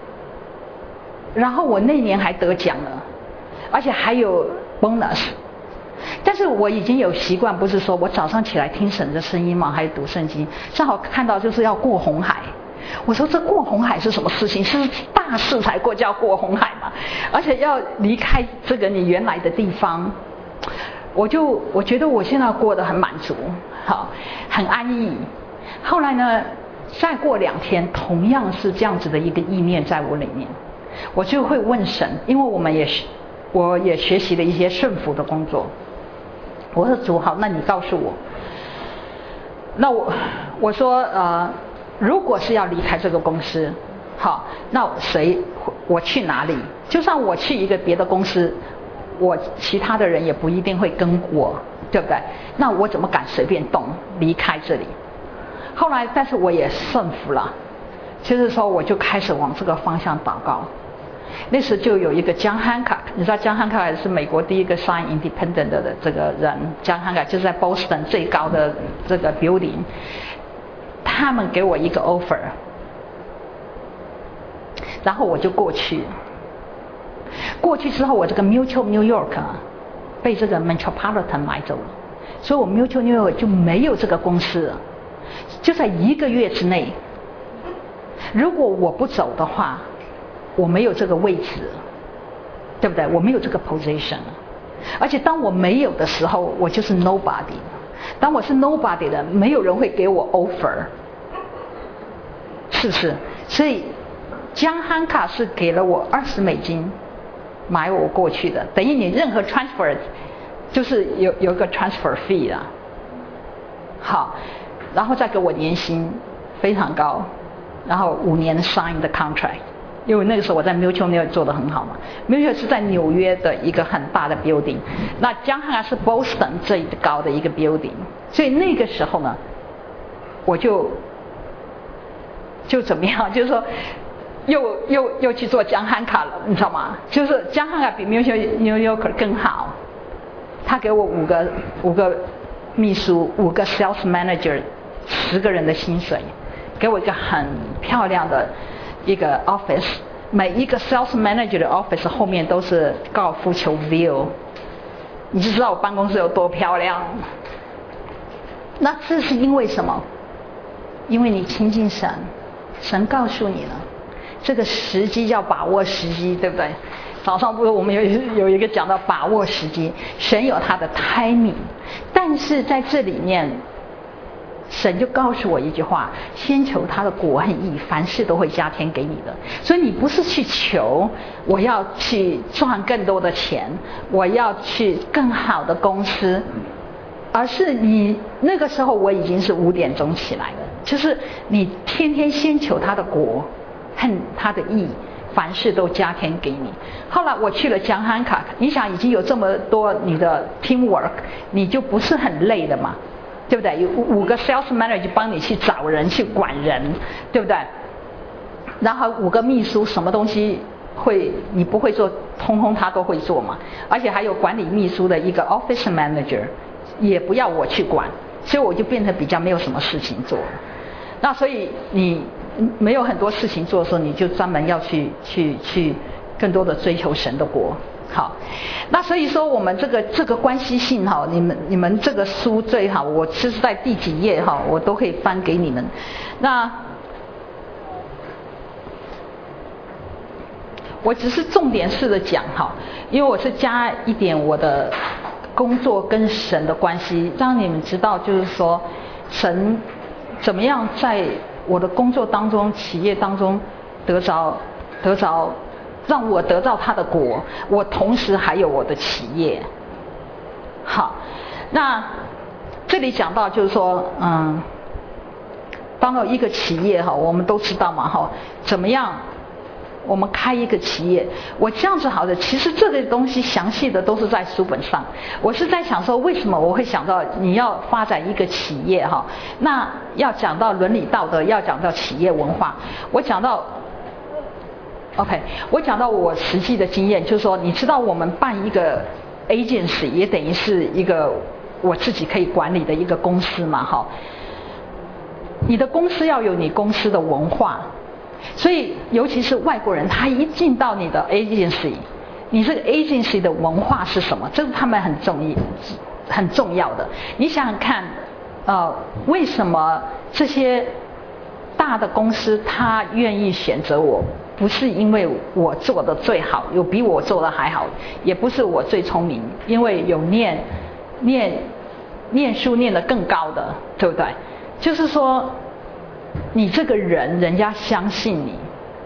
我那年还得奖了，而且还有 bonus。但是我已经有习惯，不是说我早上起来听神的声音嘛，还有读圣经，正好看到就是要过红海。我说这过红海是什么事情？是大事才叫过红海嘛，而且要离开这个你原来的地方。我觉得我现在过得很满足，好，很安逸。后来呢，再过2天，同样是这样子的一个意念在我里面，我就会问神，因为我也学习了一些顺服的工作。我说主好，那你告诉我，那我说如果是要离开这个公司，好，那我去哪里？就算我去一个别的公司，我其他的人也不一定会跟我，对不对？那我怎么敢随便动离开这里？后来，但是我也顺服了，就是说我就开始往这个方向祷告。那时就有一个江汉卡，你知道江汉卡是美国第一个 sign independent 的这个人，江汉卡就是在 Boston 最高的这个 building， 他们给我一个 offer， 然后我就过去。过去之后，我这个 Mutual New York 被这个 Metropolitan 买走了，所以我 Mutual New York 就没有这个公司了。就在1个月之内，如果我不走的话，我没有这个位置，对不对？我没有这个 position， 而且当我没有的时候，我就是 nobody。当我是 nobody 的，没有人会给我 offer， 是不是？所以江汉卡是给了我$20买我过去的，等于你任何 transfer 就是有一个 transfer fee 啦。好，然后再给我年薪非常高，然后5年 sign 的 contract。因为那个时候我在 Mutual New York 做得很好嘛 ，Mutual 是在纽约的一个很大的 building， 那江汉是 Boston 最高的一个 building， 所以那个时候呢，我就怎么样，就是说又去做江汉卡了，你知道吗？就是江汉卡比 Mutual New York 更好，他给我5个秘书，5个 sales manager， 10个人的薪水，给我一个很漂亮的一个 office， 每一个 sales manager 的 office 后面都是高尔夫球 view， 你就知道我办公室有多漂亮。那这是因为什么？因为你亲近神，神告诉你了，这个时机要把握时机，对不对？早上不是我们有一个讲到把握时机，神有他的 timing， 但是在这里面。神就告诉我一句话：先求他的国和义，凡事都会加添给你的。所以你不是去求我要去赚更多的钱，我要去更好的公司，而是你那个时候我已经是5点钟起来了，就是你天天先求他的国和他的义，凡事都加添给你。后来我去了江汉卡，你想已经有这么多你的 teamwork， 你就不是很累的嘛。对不对？有5个 sales manager 帮你去找人去管人，对不对？然后5个秘书，什么东西你不会做，通通他都会做嘛。而且还有管理秘书的一个 office manager， 也不要我去管，所以我就变成比较没有什么事情做。那所以你没有很多事情做的时候，你就专门要去更多的追求神的国。好，那所以说我们这个关系性哈，你们这个书最好，我其实在第几页哈，我都可以翻给你们。那我只是重点式的讲哈，因为我是加一点我的工作跟神的关系，让你们知道就是说神怎么样在我的工作当中、企业当中得着。让我得到他的国，我同时还有我的企业。好，那这里讲到就是说，当了一个企业哈，我们都知道嘛哈，怎么样我们开一个企业，我这样子好的，其实这个东西详细的都是在书本上。我是在想说，为什么我会想到你要发展一个企业哈？那要讲到伦理道德，要讲到企业文化，我讲到 OK， 我讲到我实际的经验，就是说，你知道我们办一个 agency 也等于是一个我自己可以管理的一个公司嘛哈。你的公司要有你公司的文化。所以，尤其是外国人，他一进到你的 agency， 你这个 agency 的文化是什么？这是他们很重要的。你想想看，为什么这些大的公司他愿意选择我？不是因为我做的最好，有比我做的还好，也不是我最聪明，因为有念书念得更高的，对不对？就是说。你这个人，人家相信你，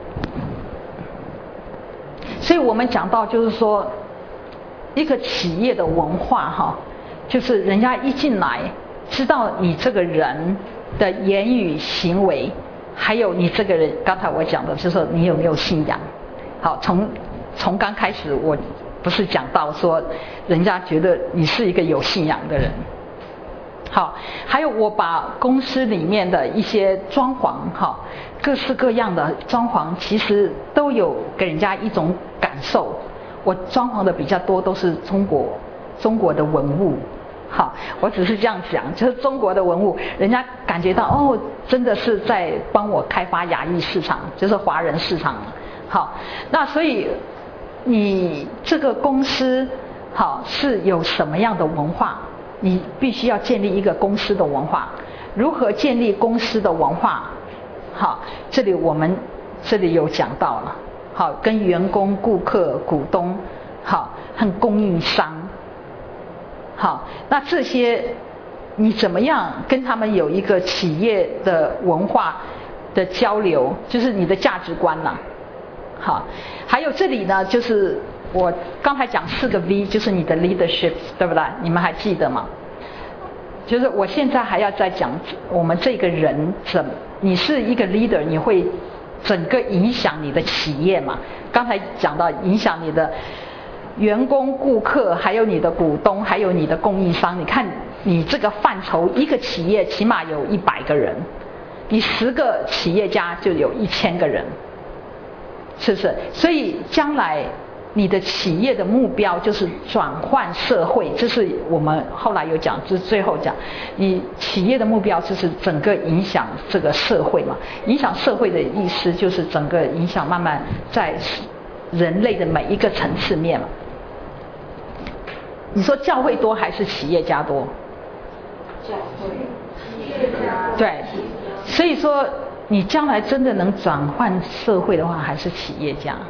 所以我们讲到就是说，一个企业的文化哈，就是人家一进来，知道你这个人的言语行为，还有你这个人，刚才我讲的就是说你有没有信仰。好，从刚开始我不是讲到说，人家觉得你是一个有信仰的人。好，还有我把公司里面的一些装潢，哈，各式各样的装潢，其实都有给人家一种感受。我装潢的比较多都是中国的文物，好，我只是这样讲，就是中国的文物，人家感觉到哦，真的是在帮我开发亚裔市场，就是华人市场。好，那所以你这个公司好是有什么样的文化？你必须要建立一个公司的文化。如何建立公司的文化？好，我们这里有讲到了。好，跟员工、顾客、股东，好，和供应商，好，那这些你怎么样跟他们有一个企业的文化的交流？就是你的价值观啦。好，还有这里呢，就是我刚才讲4个 V， 就是你的 leadership， 对不对？你们还记得吗？就是我现在还要再讲我们这个人你是一个 leader， 你会整个影响你的企业嘛？刚才讲到影响你的员工、顾客，还有你的股东，还有你的供应商。你看你这个范畴，一个企业起码有100个人，你10个企业家就有1000个人。是不是？所以将来你的企业的目标就是转换社会，这是我们后来有讲，这是最后讲，你企业的目标就是整个影响这个社会嘛。影响社会的意思就是整个影响慢慢在人类的每一个层次面嘛。你说教会多还是企业家多？ 教会，企业家。 对，所以说。你将来真的能转换社会的话，还是企业家。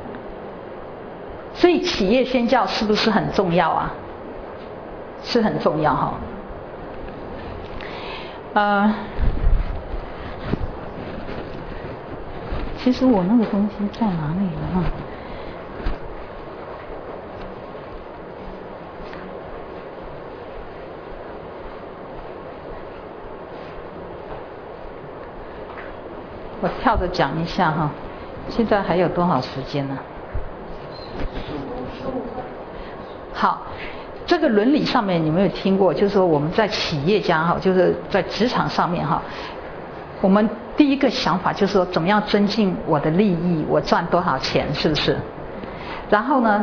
所以企业宣教是不是很重要啊？是很重要哈。其实我那个东西在哪里了？我跳着讲一下哈，现在还有多少时间呢？好，这个伦理上面你没有听过，就是说我们在企业家哈，就是在职场上面哈，我们第一个想法就是说怎么样增进我的利益，我赚多少钱，是不是？然后呢，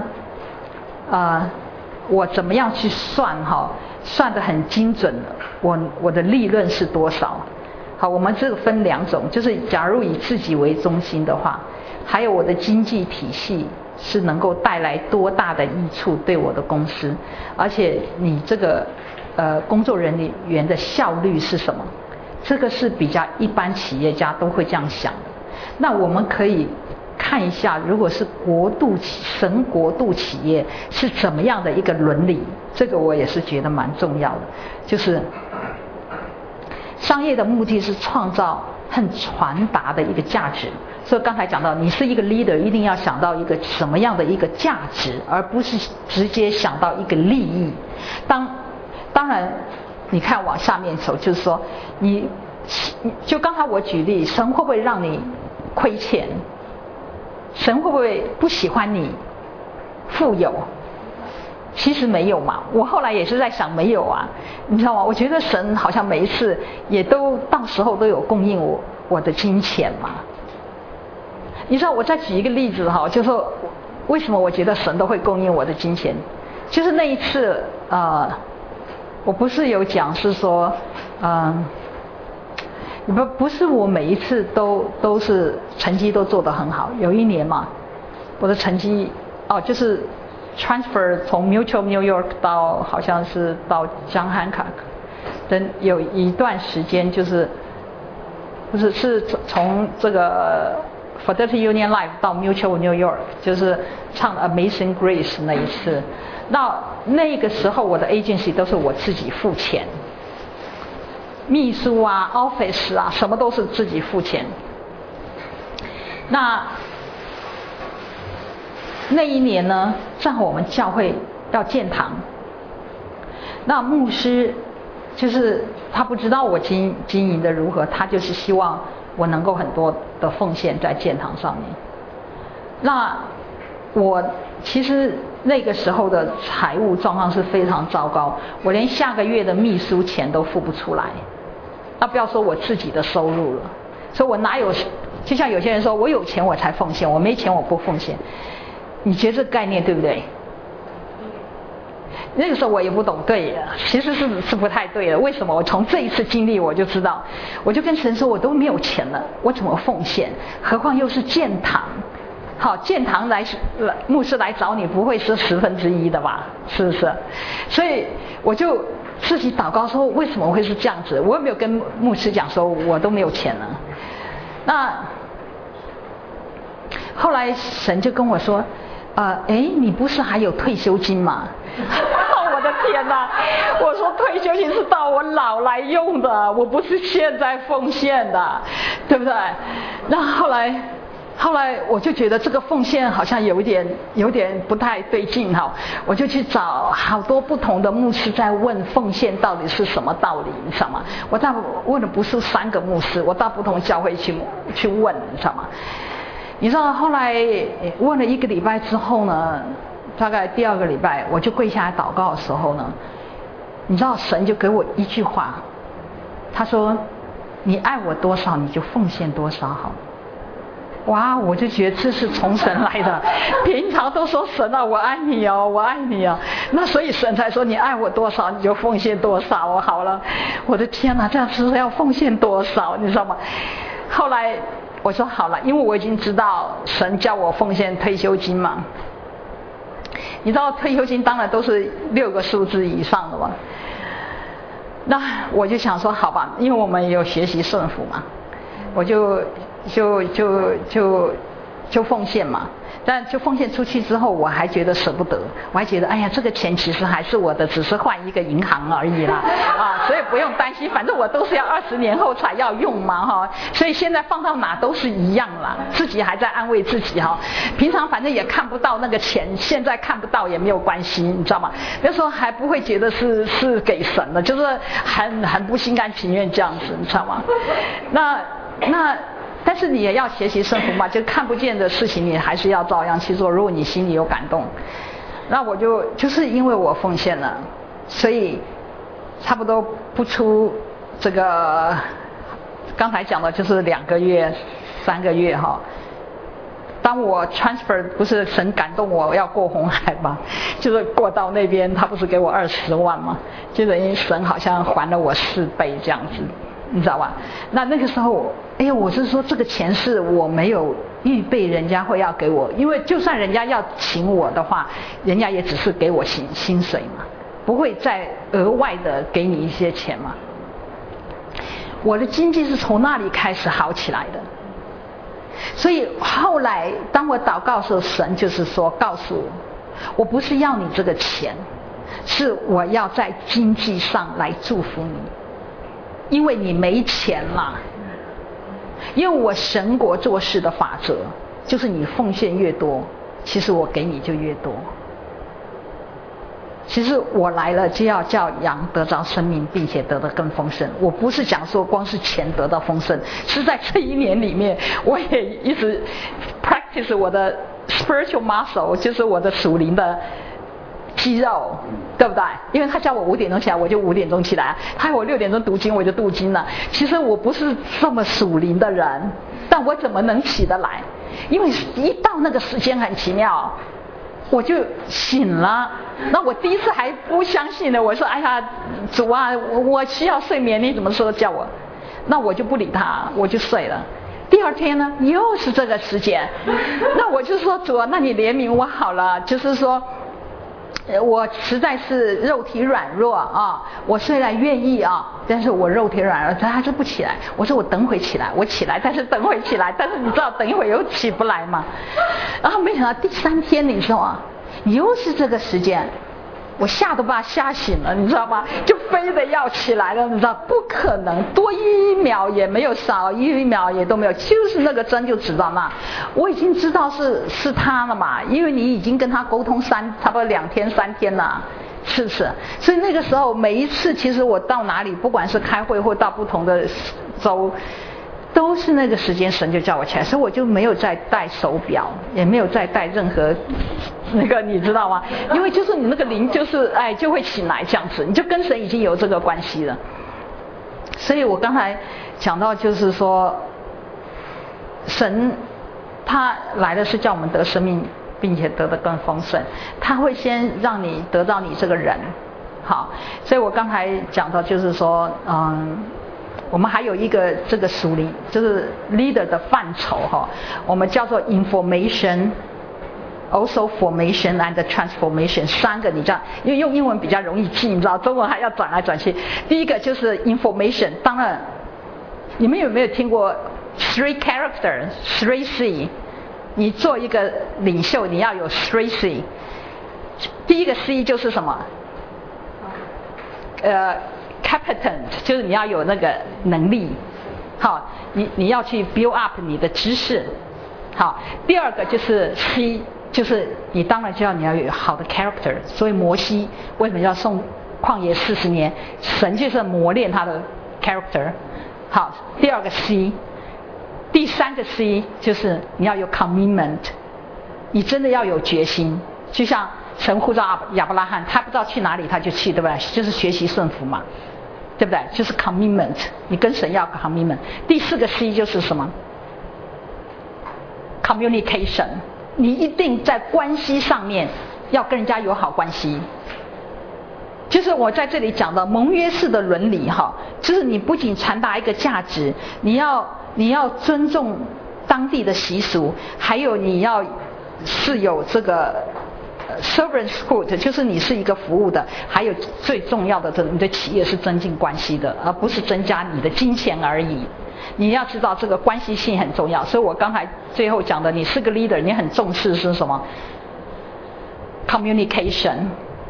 我怎么样去算哈，算得很精准的，我的利润是多少？好，我们这个分2种，就是假如以自己为中心的话，还有我的经济体系是能够带来多大的益处对我的公司，而且你这个工作人员的效率是什么？这个是比较一般企业家都会这样想的。那我们可以看一下，如果是神国度企业是怎么样的一个伦理，这个我也是觉得蛮重要的，就是商业的目的是创造和传达的一个价值。所以刚才讲到，你是一个 leader， 一定要想到一个什么样的一个价值，而不是直接想到一个利益。当然你看往下面走，就是说就刚才我举例，神会不会让你亏钱？ 神会不会不喜欢你富有？其实没有嘛，我后来也是在想没有啊，你知道吗？我觉得神好像每一次也都到时候都有供应我的金钱嘛。你知道，我再举一个例子哈，就是说为什么我觉得神都会供应我的金钱，就是那一次我不是有讲是说不是我每一次都是成绩都做得很好，有一年嘛，我的成绩就是。transfer 从 Mutual New York 到好像是到John Hancock 的有一段时间是从这个 Fidelity Union Life 到 Mutual New York 就是唱 Amazing Grace 那一次，那个时候我的 agency 都是我自己付钱，秘书啊 office 啊什么都是自己付钱。那一年呢，正好我们教会要建堂，那牧师就是他不知道我经营的如何，他就是希望我能够很多的奉献在建堂上面。那我其实那个时候的财务状况是非常糟糕，我连下个月的秘书钱都付不出来，那不要说我自己的收入了，所以我哪有，就像有些人说我有钱我才奉献，我没钱我不奉献。你觉得这个概念对不对？那个时候我也不懂，对，其实是不太对的。为什么？我从这一次经历我就知道，我就跟神说，我都没有钱了，我怎么奉献？何况又是建堂，好，建堂牧师来找你，不会是1/10的吧？是不是？所以我就自己祷告说，为什么会是这样子？我也没有跟牧师讲说我都没有钱了。那后来神就跟我说。你不是还有退休金吗？我的天哪！我说退休金是到我老来用的，我不是现在奉献的，对不对？那后来我就觉得这个奉献好像有点不太对劲哈，我就去找好多不同的牧师在问奉献到底是什么道理，你知道吗？我问的不是3个牧师，我到不同教会去问，你知道吗？你知道后来问了1个礼拜之后呢，大概第2个礼拜我就跪下来祷告的时候呢，你知道神就给我一句话，他说你爱我多少你就奉献多少好。哇，我就觉得这是从神来的，平常都说神啊我爱你哦我爱你哦，那所以神才说你爱我多少你就奉献多少哦。好了，我的天哪，这样是要奉献多少你知道吗？后来我说好了，因为我已经知道神叫我奉献退休金嘛。你知道退休金当然都是6个数字以上的嘛。那我就想说好吧，因为我们有学习顺服嘛，我就奉献嘛。但就奉献出去之后，我还觉得舍不得，我还觉得哎呀，这个钱其实还是我的，只是换一个银行而已啦，所以不用担心，反正我都是要20年后才要用嘛哈，所以现在放到哪都是一样啦，自己还在安慰自己哈，平常反正也看不到那个钱，现在看不到也没有关系，你知道吗？那时候还不会觉得是给神的，就是很不心甘情愿这样子，你知道吗？那但是你也要学习顺服嘛，就看不见的事情你还是要照样去做，如果你心里有感动。那我就是因为我奉献了，所以差不多不出这个刚才讲的就是2个月3个月哈。当我 transfer 不是神感动我要过红海嘛，就是过到那边他不是给我20万嘛，就等于神好像还了我4倍这样子，你知道吧？那个时候我是说这个钱是我没有预备人家会要给我，因为就算人家要请我的话，人家也只是给我薪水嘛，不会再额外的给你一些钱嘛。我的经济是从那里开始好起来的，所以后来当我祷告的时候，神就是说告诉我不是要你这个钱，是我要在经济上来祝福你，因为你没钱嘛。因为我神国做事的法则就是你奉献越多，其实我给你就越多。其实我来了就要叫羊得着生命，并且得到更丰盛。我不是讲说光是钱得到丰盛，是在这1年里面我也一直 practice practice 我的 spiritual muscle， 就是我的属灵的肌肉，对不对？因为他叫我5点钟起来，我就5点钟起来；他要我6点钟读经，我就读经了。其实我不是这么属灵的人，但我怎么能起得来？因为一到那个时间很奇妙，我就醒了。那我第一次还不相信呢，我说：“哎呀，主啊，我需要睡眠，你怎么说叫我？”那我就不理他，我就睡了。第二天呢，又是这个时间，那我就说：“主啊，那你怜悯我好了，就是说。”我实在是肉体软弱啊！我虽然愿意啊，但是我肉体软弱，他还是不起来。我说我等会起来，我起来，但是等会起来，但是你知道等一会又起不来嘛。然后没想到第3天，你知道吗？又是这个时间，我吓都把他吓醒了，你知道吗？就非得要起来了，你知道不可能，多1秒也没有，少1秒也都没有，就是那个针就指到那。我已经知道是他了嘛，因为你已经跟他沟通差不多2天3天了，是不是？所以那个时候每一次，其实我到哪里，不管是开会或到不同的州，都是那个时间神就叫我起来，所以我就没有再戴手表，也没有再戴任何那个，你知道吗？因为就是你那个灵就是就会醒来这样子，你就跟神已经有这个关系了。所以我刚才讲到就是说，神他来的是叫我们得生命，并且得得更丰盛，他会先让你得到你这个人。好，所以我刚才讲到就是说我们还有一个这个属灵就是 leader 的范畴我们叫做 information。Also formation and transformation 3个，你知道，因为用英文比较容易记，你知道，中文还要转来转去。第一个就是 information， 当然，你们有没有听过 3 character 3 C？ 你做一个领袖，你要有3 C。第一个 C 就是什么？competent 就是你要有那个能力，好，你要去 build up 你的知识，好。第二个就是 C。就是你当然就要你要有好的 character， 所以摩西为什么要送旷野40年？神就是磨练他的 character。好，第二个 C， 第3个 C 就是你要有 commitment， 你真的要有决心。就像神呼召亚伯拉罕，他不知道去哪里他就去，对不对？就是学习顺服嘛，对不对？就是 commitment， 你跟神要 commitment。第4个 C 就是什么 ？communication。你一定在关系上面要跟人家有好关系，就是我在这里讲的盟约式的伦理就是你不仅传达一个价值，你要尊重当地的习俗，还有你要是有这个servanthood， 就是你是一个服务的，还有最重要的你的企业是增进关系的，而不是增加你的金钱而已。你要知道这个关系性很重要，所以我刚才最后讲的，你是个 leader， 你很重视是什么 ？communication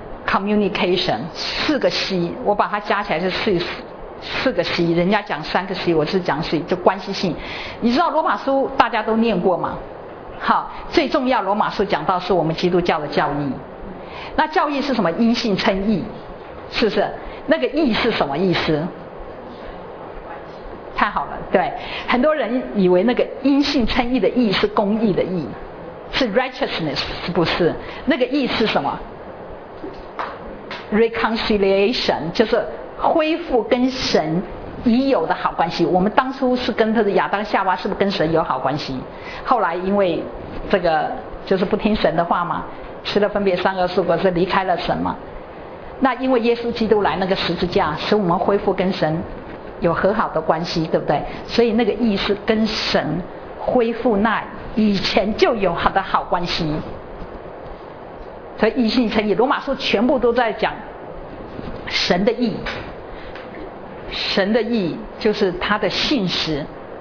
4个 C， 我把它加起来是4个 C， 人家讲3个 C， 我是讲 C， 就关系性。你知道罗马书大家都念过吗？好，最重要罗马书讲到是我们基督教的教义。那教义是什么？因信称义，是不是？那个义是什么意思？太好了，对，很多人以为那个因信称义的义是公义的义，是 righteousness， 不是？那个义是什么 ？reconciliation， 就是恢复跟神已有的好关系。我们当初是跟他的亚当夏娃是不是跟神有好关系？后来因为这个就是不听神的话嘛，吃了分别善恶树果是离开了神嘛。那因为耶稣基督来那个十字架，使我们恢复跟神有和好的关系，对不对？所以那个义是跟神恢复那以前就有好的好关系。所以义信称义，罗马书全部都在讲神的义。神的义就是他的信实，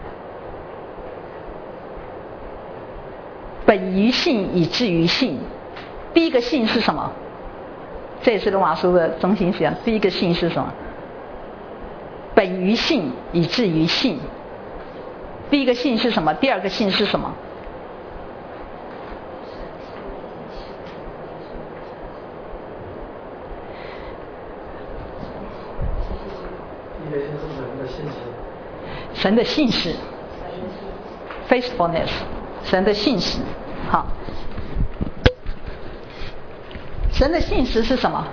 本于信以至于信。第一个信是什么？这也是罗马书的中心思想。第一个信是什么？本于信以至于信。第一个信是什么？第二个信是什么？ 神的信实 ，faithfulness， 神的信实。好，神的信实是什么？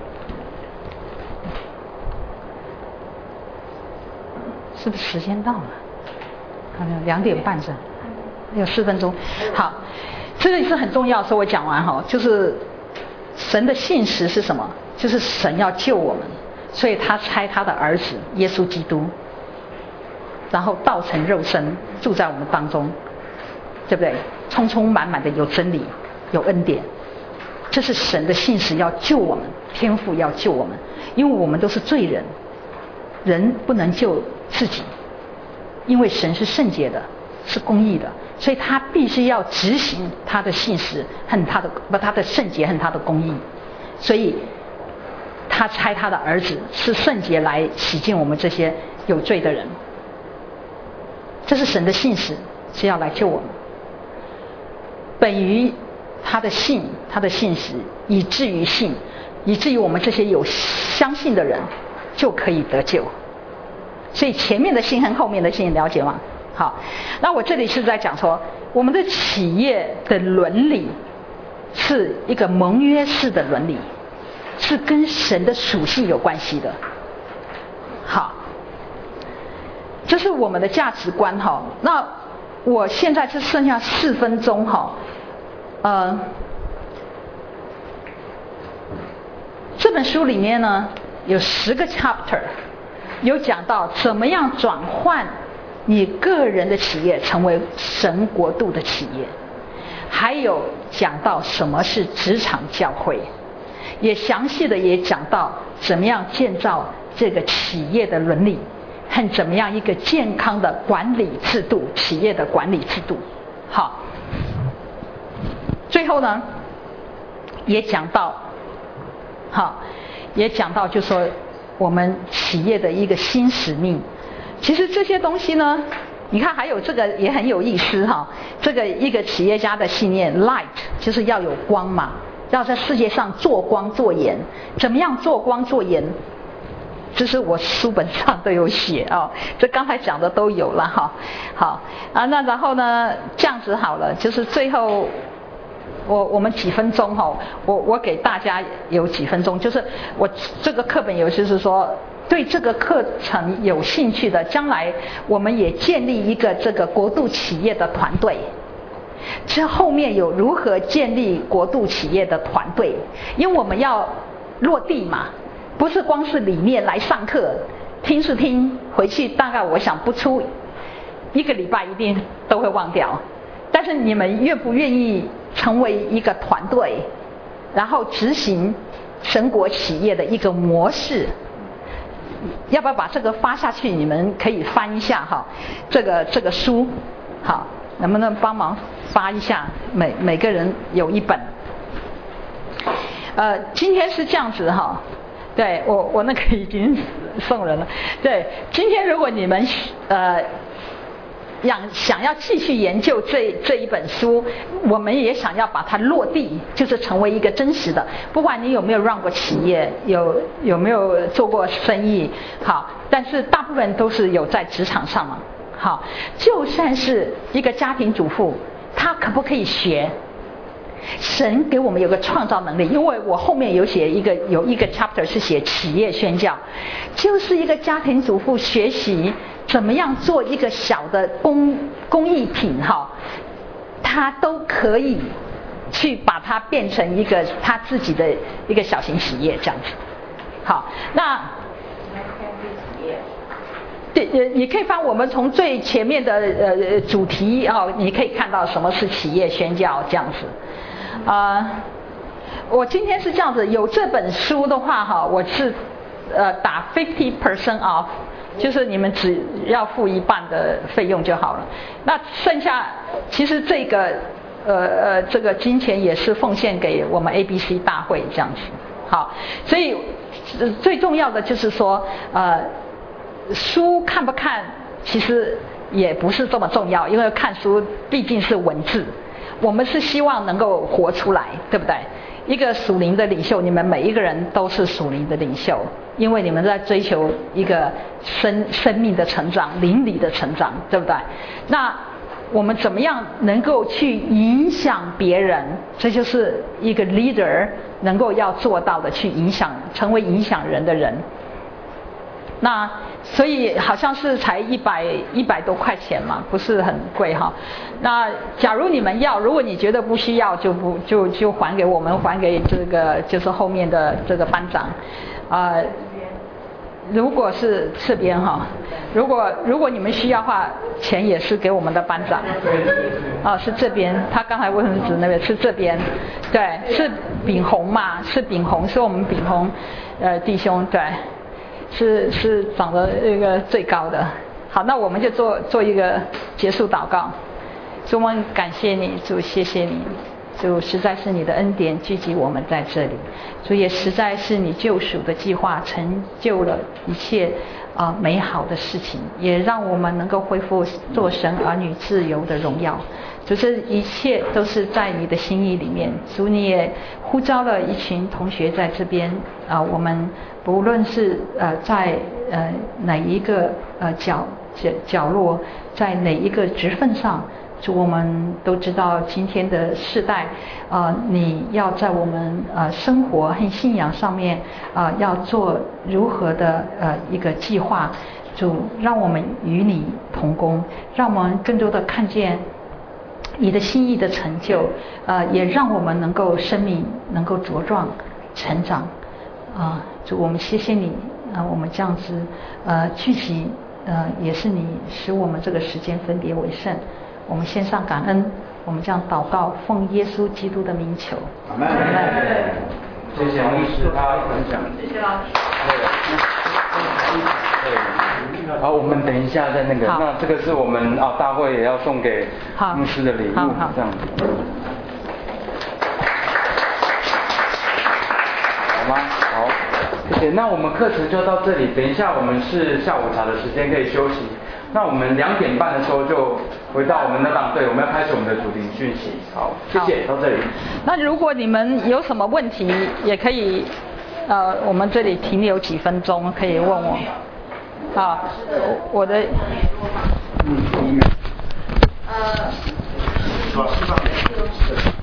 是不是时间到了？还有2点半了，还有4分钟。好，这个是很重要，所以我讲完哈，就是神的信实是什么？就是神要救我们，所以他差他的儿子耶稣基督，然后道成肉身住在我们当中，对不对？充充满满的有真理，有恩典，这是神的信实，要救我们，天父要救我们，因为我们都是罪人，人不能救自己，因为神是圣洁的，是公义的，所以他必须要执行他的信实和他的圣洁和他的公义，所以他差他的儿子是圣洁来洗净我们这些有罪的人。这是神的信实，是要来救我们。本于他的信，他的信实，以至于信，以至于我们这些有相信的人就可以得救。所以前面的信和后面的信了解吗？好，那我这里是在讲说，我们的企业的伦理是一个盟约式的伦理，是跟神的属性有关系的。好，这是我们的价值观哈。那我现在就剩下4分钟哈，这本书里面呢有10个 chapter， 有讲到怎么样转换你个人的企业成为神国度的企业，还有讲到什么是职场教会，也详细的也讲到怎么样建造这个企业的伦理和怎么样一个健康的管理制度，企业的管理制度。好，最后呢也讲到，好，也讲到就说我们企业的一个新使命。其实这些东西呢，你看还有这个也很有意思哈，这个一个企业家的信念 light 就是要有光嘛，要在世界上做光做盐。怎么样做光做盐？这是我书本上都有写哦，这刚才讲的都有了哈。好啊，那然后呢，这样子好了，就是最后我们几分钟哈，我给大家有几分钟，就是我这个课本有就是说，对这个课程有兴趣的，将来我们也建立一个这个国度企业的团队。这后面有如何建立国度企业的团队，因为我们要落地嘛，不是光是理念来上课，听是听，回去大概我想不出1个礼拜一定都会忘掉。但是你们愿不愿意成为一个团队，然后执行神国企业的一个模式？要不要把这个发下去？你们可以翻一下哈，这个书，好，能不能帮忙发一下？每个人有1本。今天是这样子哈，对我那个已经送人了。对，今天如果你们想要继续研究这一本书，我们也想要把它落地，就是成为一个真实的。不管你有没有run过企业，有没有做过生意，好，但是大部分都是有在职场上嘛。好，就算是一个家庭主妇，她可不可以学？神给我们有个创造能力，因为我后面有写有一个 chapter 是写企业宣教，就是一个家庭主妇学习怎么样做一个小的工艺品哈，他都可以去把它变成一个他自己的一个小型企业这样子。好，那对，你可以翻我们从最前面的主题哦，你可以看到什么是企业宣教这样子。我今天是这样子，有这本书的话哈，我是打50% off， 就是你们只要付1半的费用就好了。那剩下其实这个金钱也是奉献给我们 ABC 大会这样子。好，所以最重要的就是说书看不看其实也不是这么重要，因为看书毕竟是文字。我们是希望能够活出来，对不对？一个属灵的领袖，你们每一个人都是属灵的领袖，因为你们在追求一个生命的成长、灵里的成长，对不对？那我们怎么样能够去影响别人，这就是一个 leader 能够要做到的，去影响，成为影响人的人。那所以好像是才100多块钱嘛，不是很贵哈。那假如你们要，如果你觉得不需要，就还给我们，还给这个就是后面的这个班长，如果是这边哈，如果你们需要的话，钱也是给我们的班长。是这边，他刚才卫生纸那边是这边，对，是炳宏嘛，是炳宏，是我们炳宏弟兄，对。是长得那个最高的。好，那我们就做一个结束祷告。主，我们感谢你，主，谢谢你，主，实在是你的恩典聚集我们在这里，主，也实在是你救赎的计划成就了一切美好的事情，也让我们能够恢复做神儿女自由的荣耀。主，这一切都是在你的心意里面。主，你也呼召了一群同学在这边我们不论是在哪一个角落，在哪一个职分上，主，我们都知道今天的世代你要在我们生活和信仰上面要做如何的一个计划。主，让我们与你同工，让我们更多的看见你的心意的成就，也让我们能够生命能够茁壮成长。主，我们谢谢你，我们这样子聚集，也是你使我们这个时间分别为圣。我们献上感恩，我们这样祷告，奉耶稣基督的名求。 阿门。谢谢牧师他分享。 谢谢老师。 好，我们等一下在那个，那这个是我们大会也要送给牧师的礼物，这样子。好吗？好，谢谢。那我们课程就到这里，等一下我们是下午茶的时间，可以休息。那我们2点半的时候就回到我们的党队，我们要开始我们的主题讯息。好，谢谢，到这里。 那如果你们有什么问题，也可以我们这里停留几分钟，可以问我。我的是吧？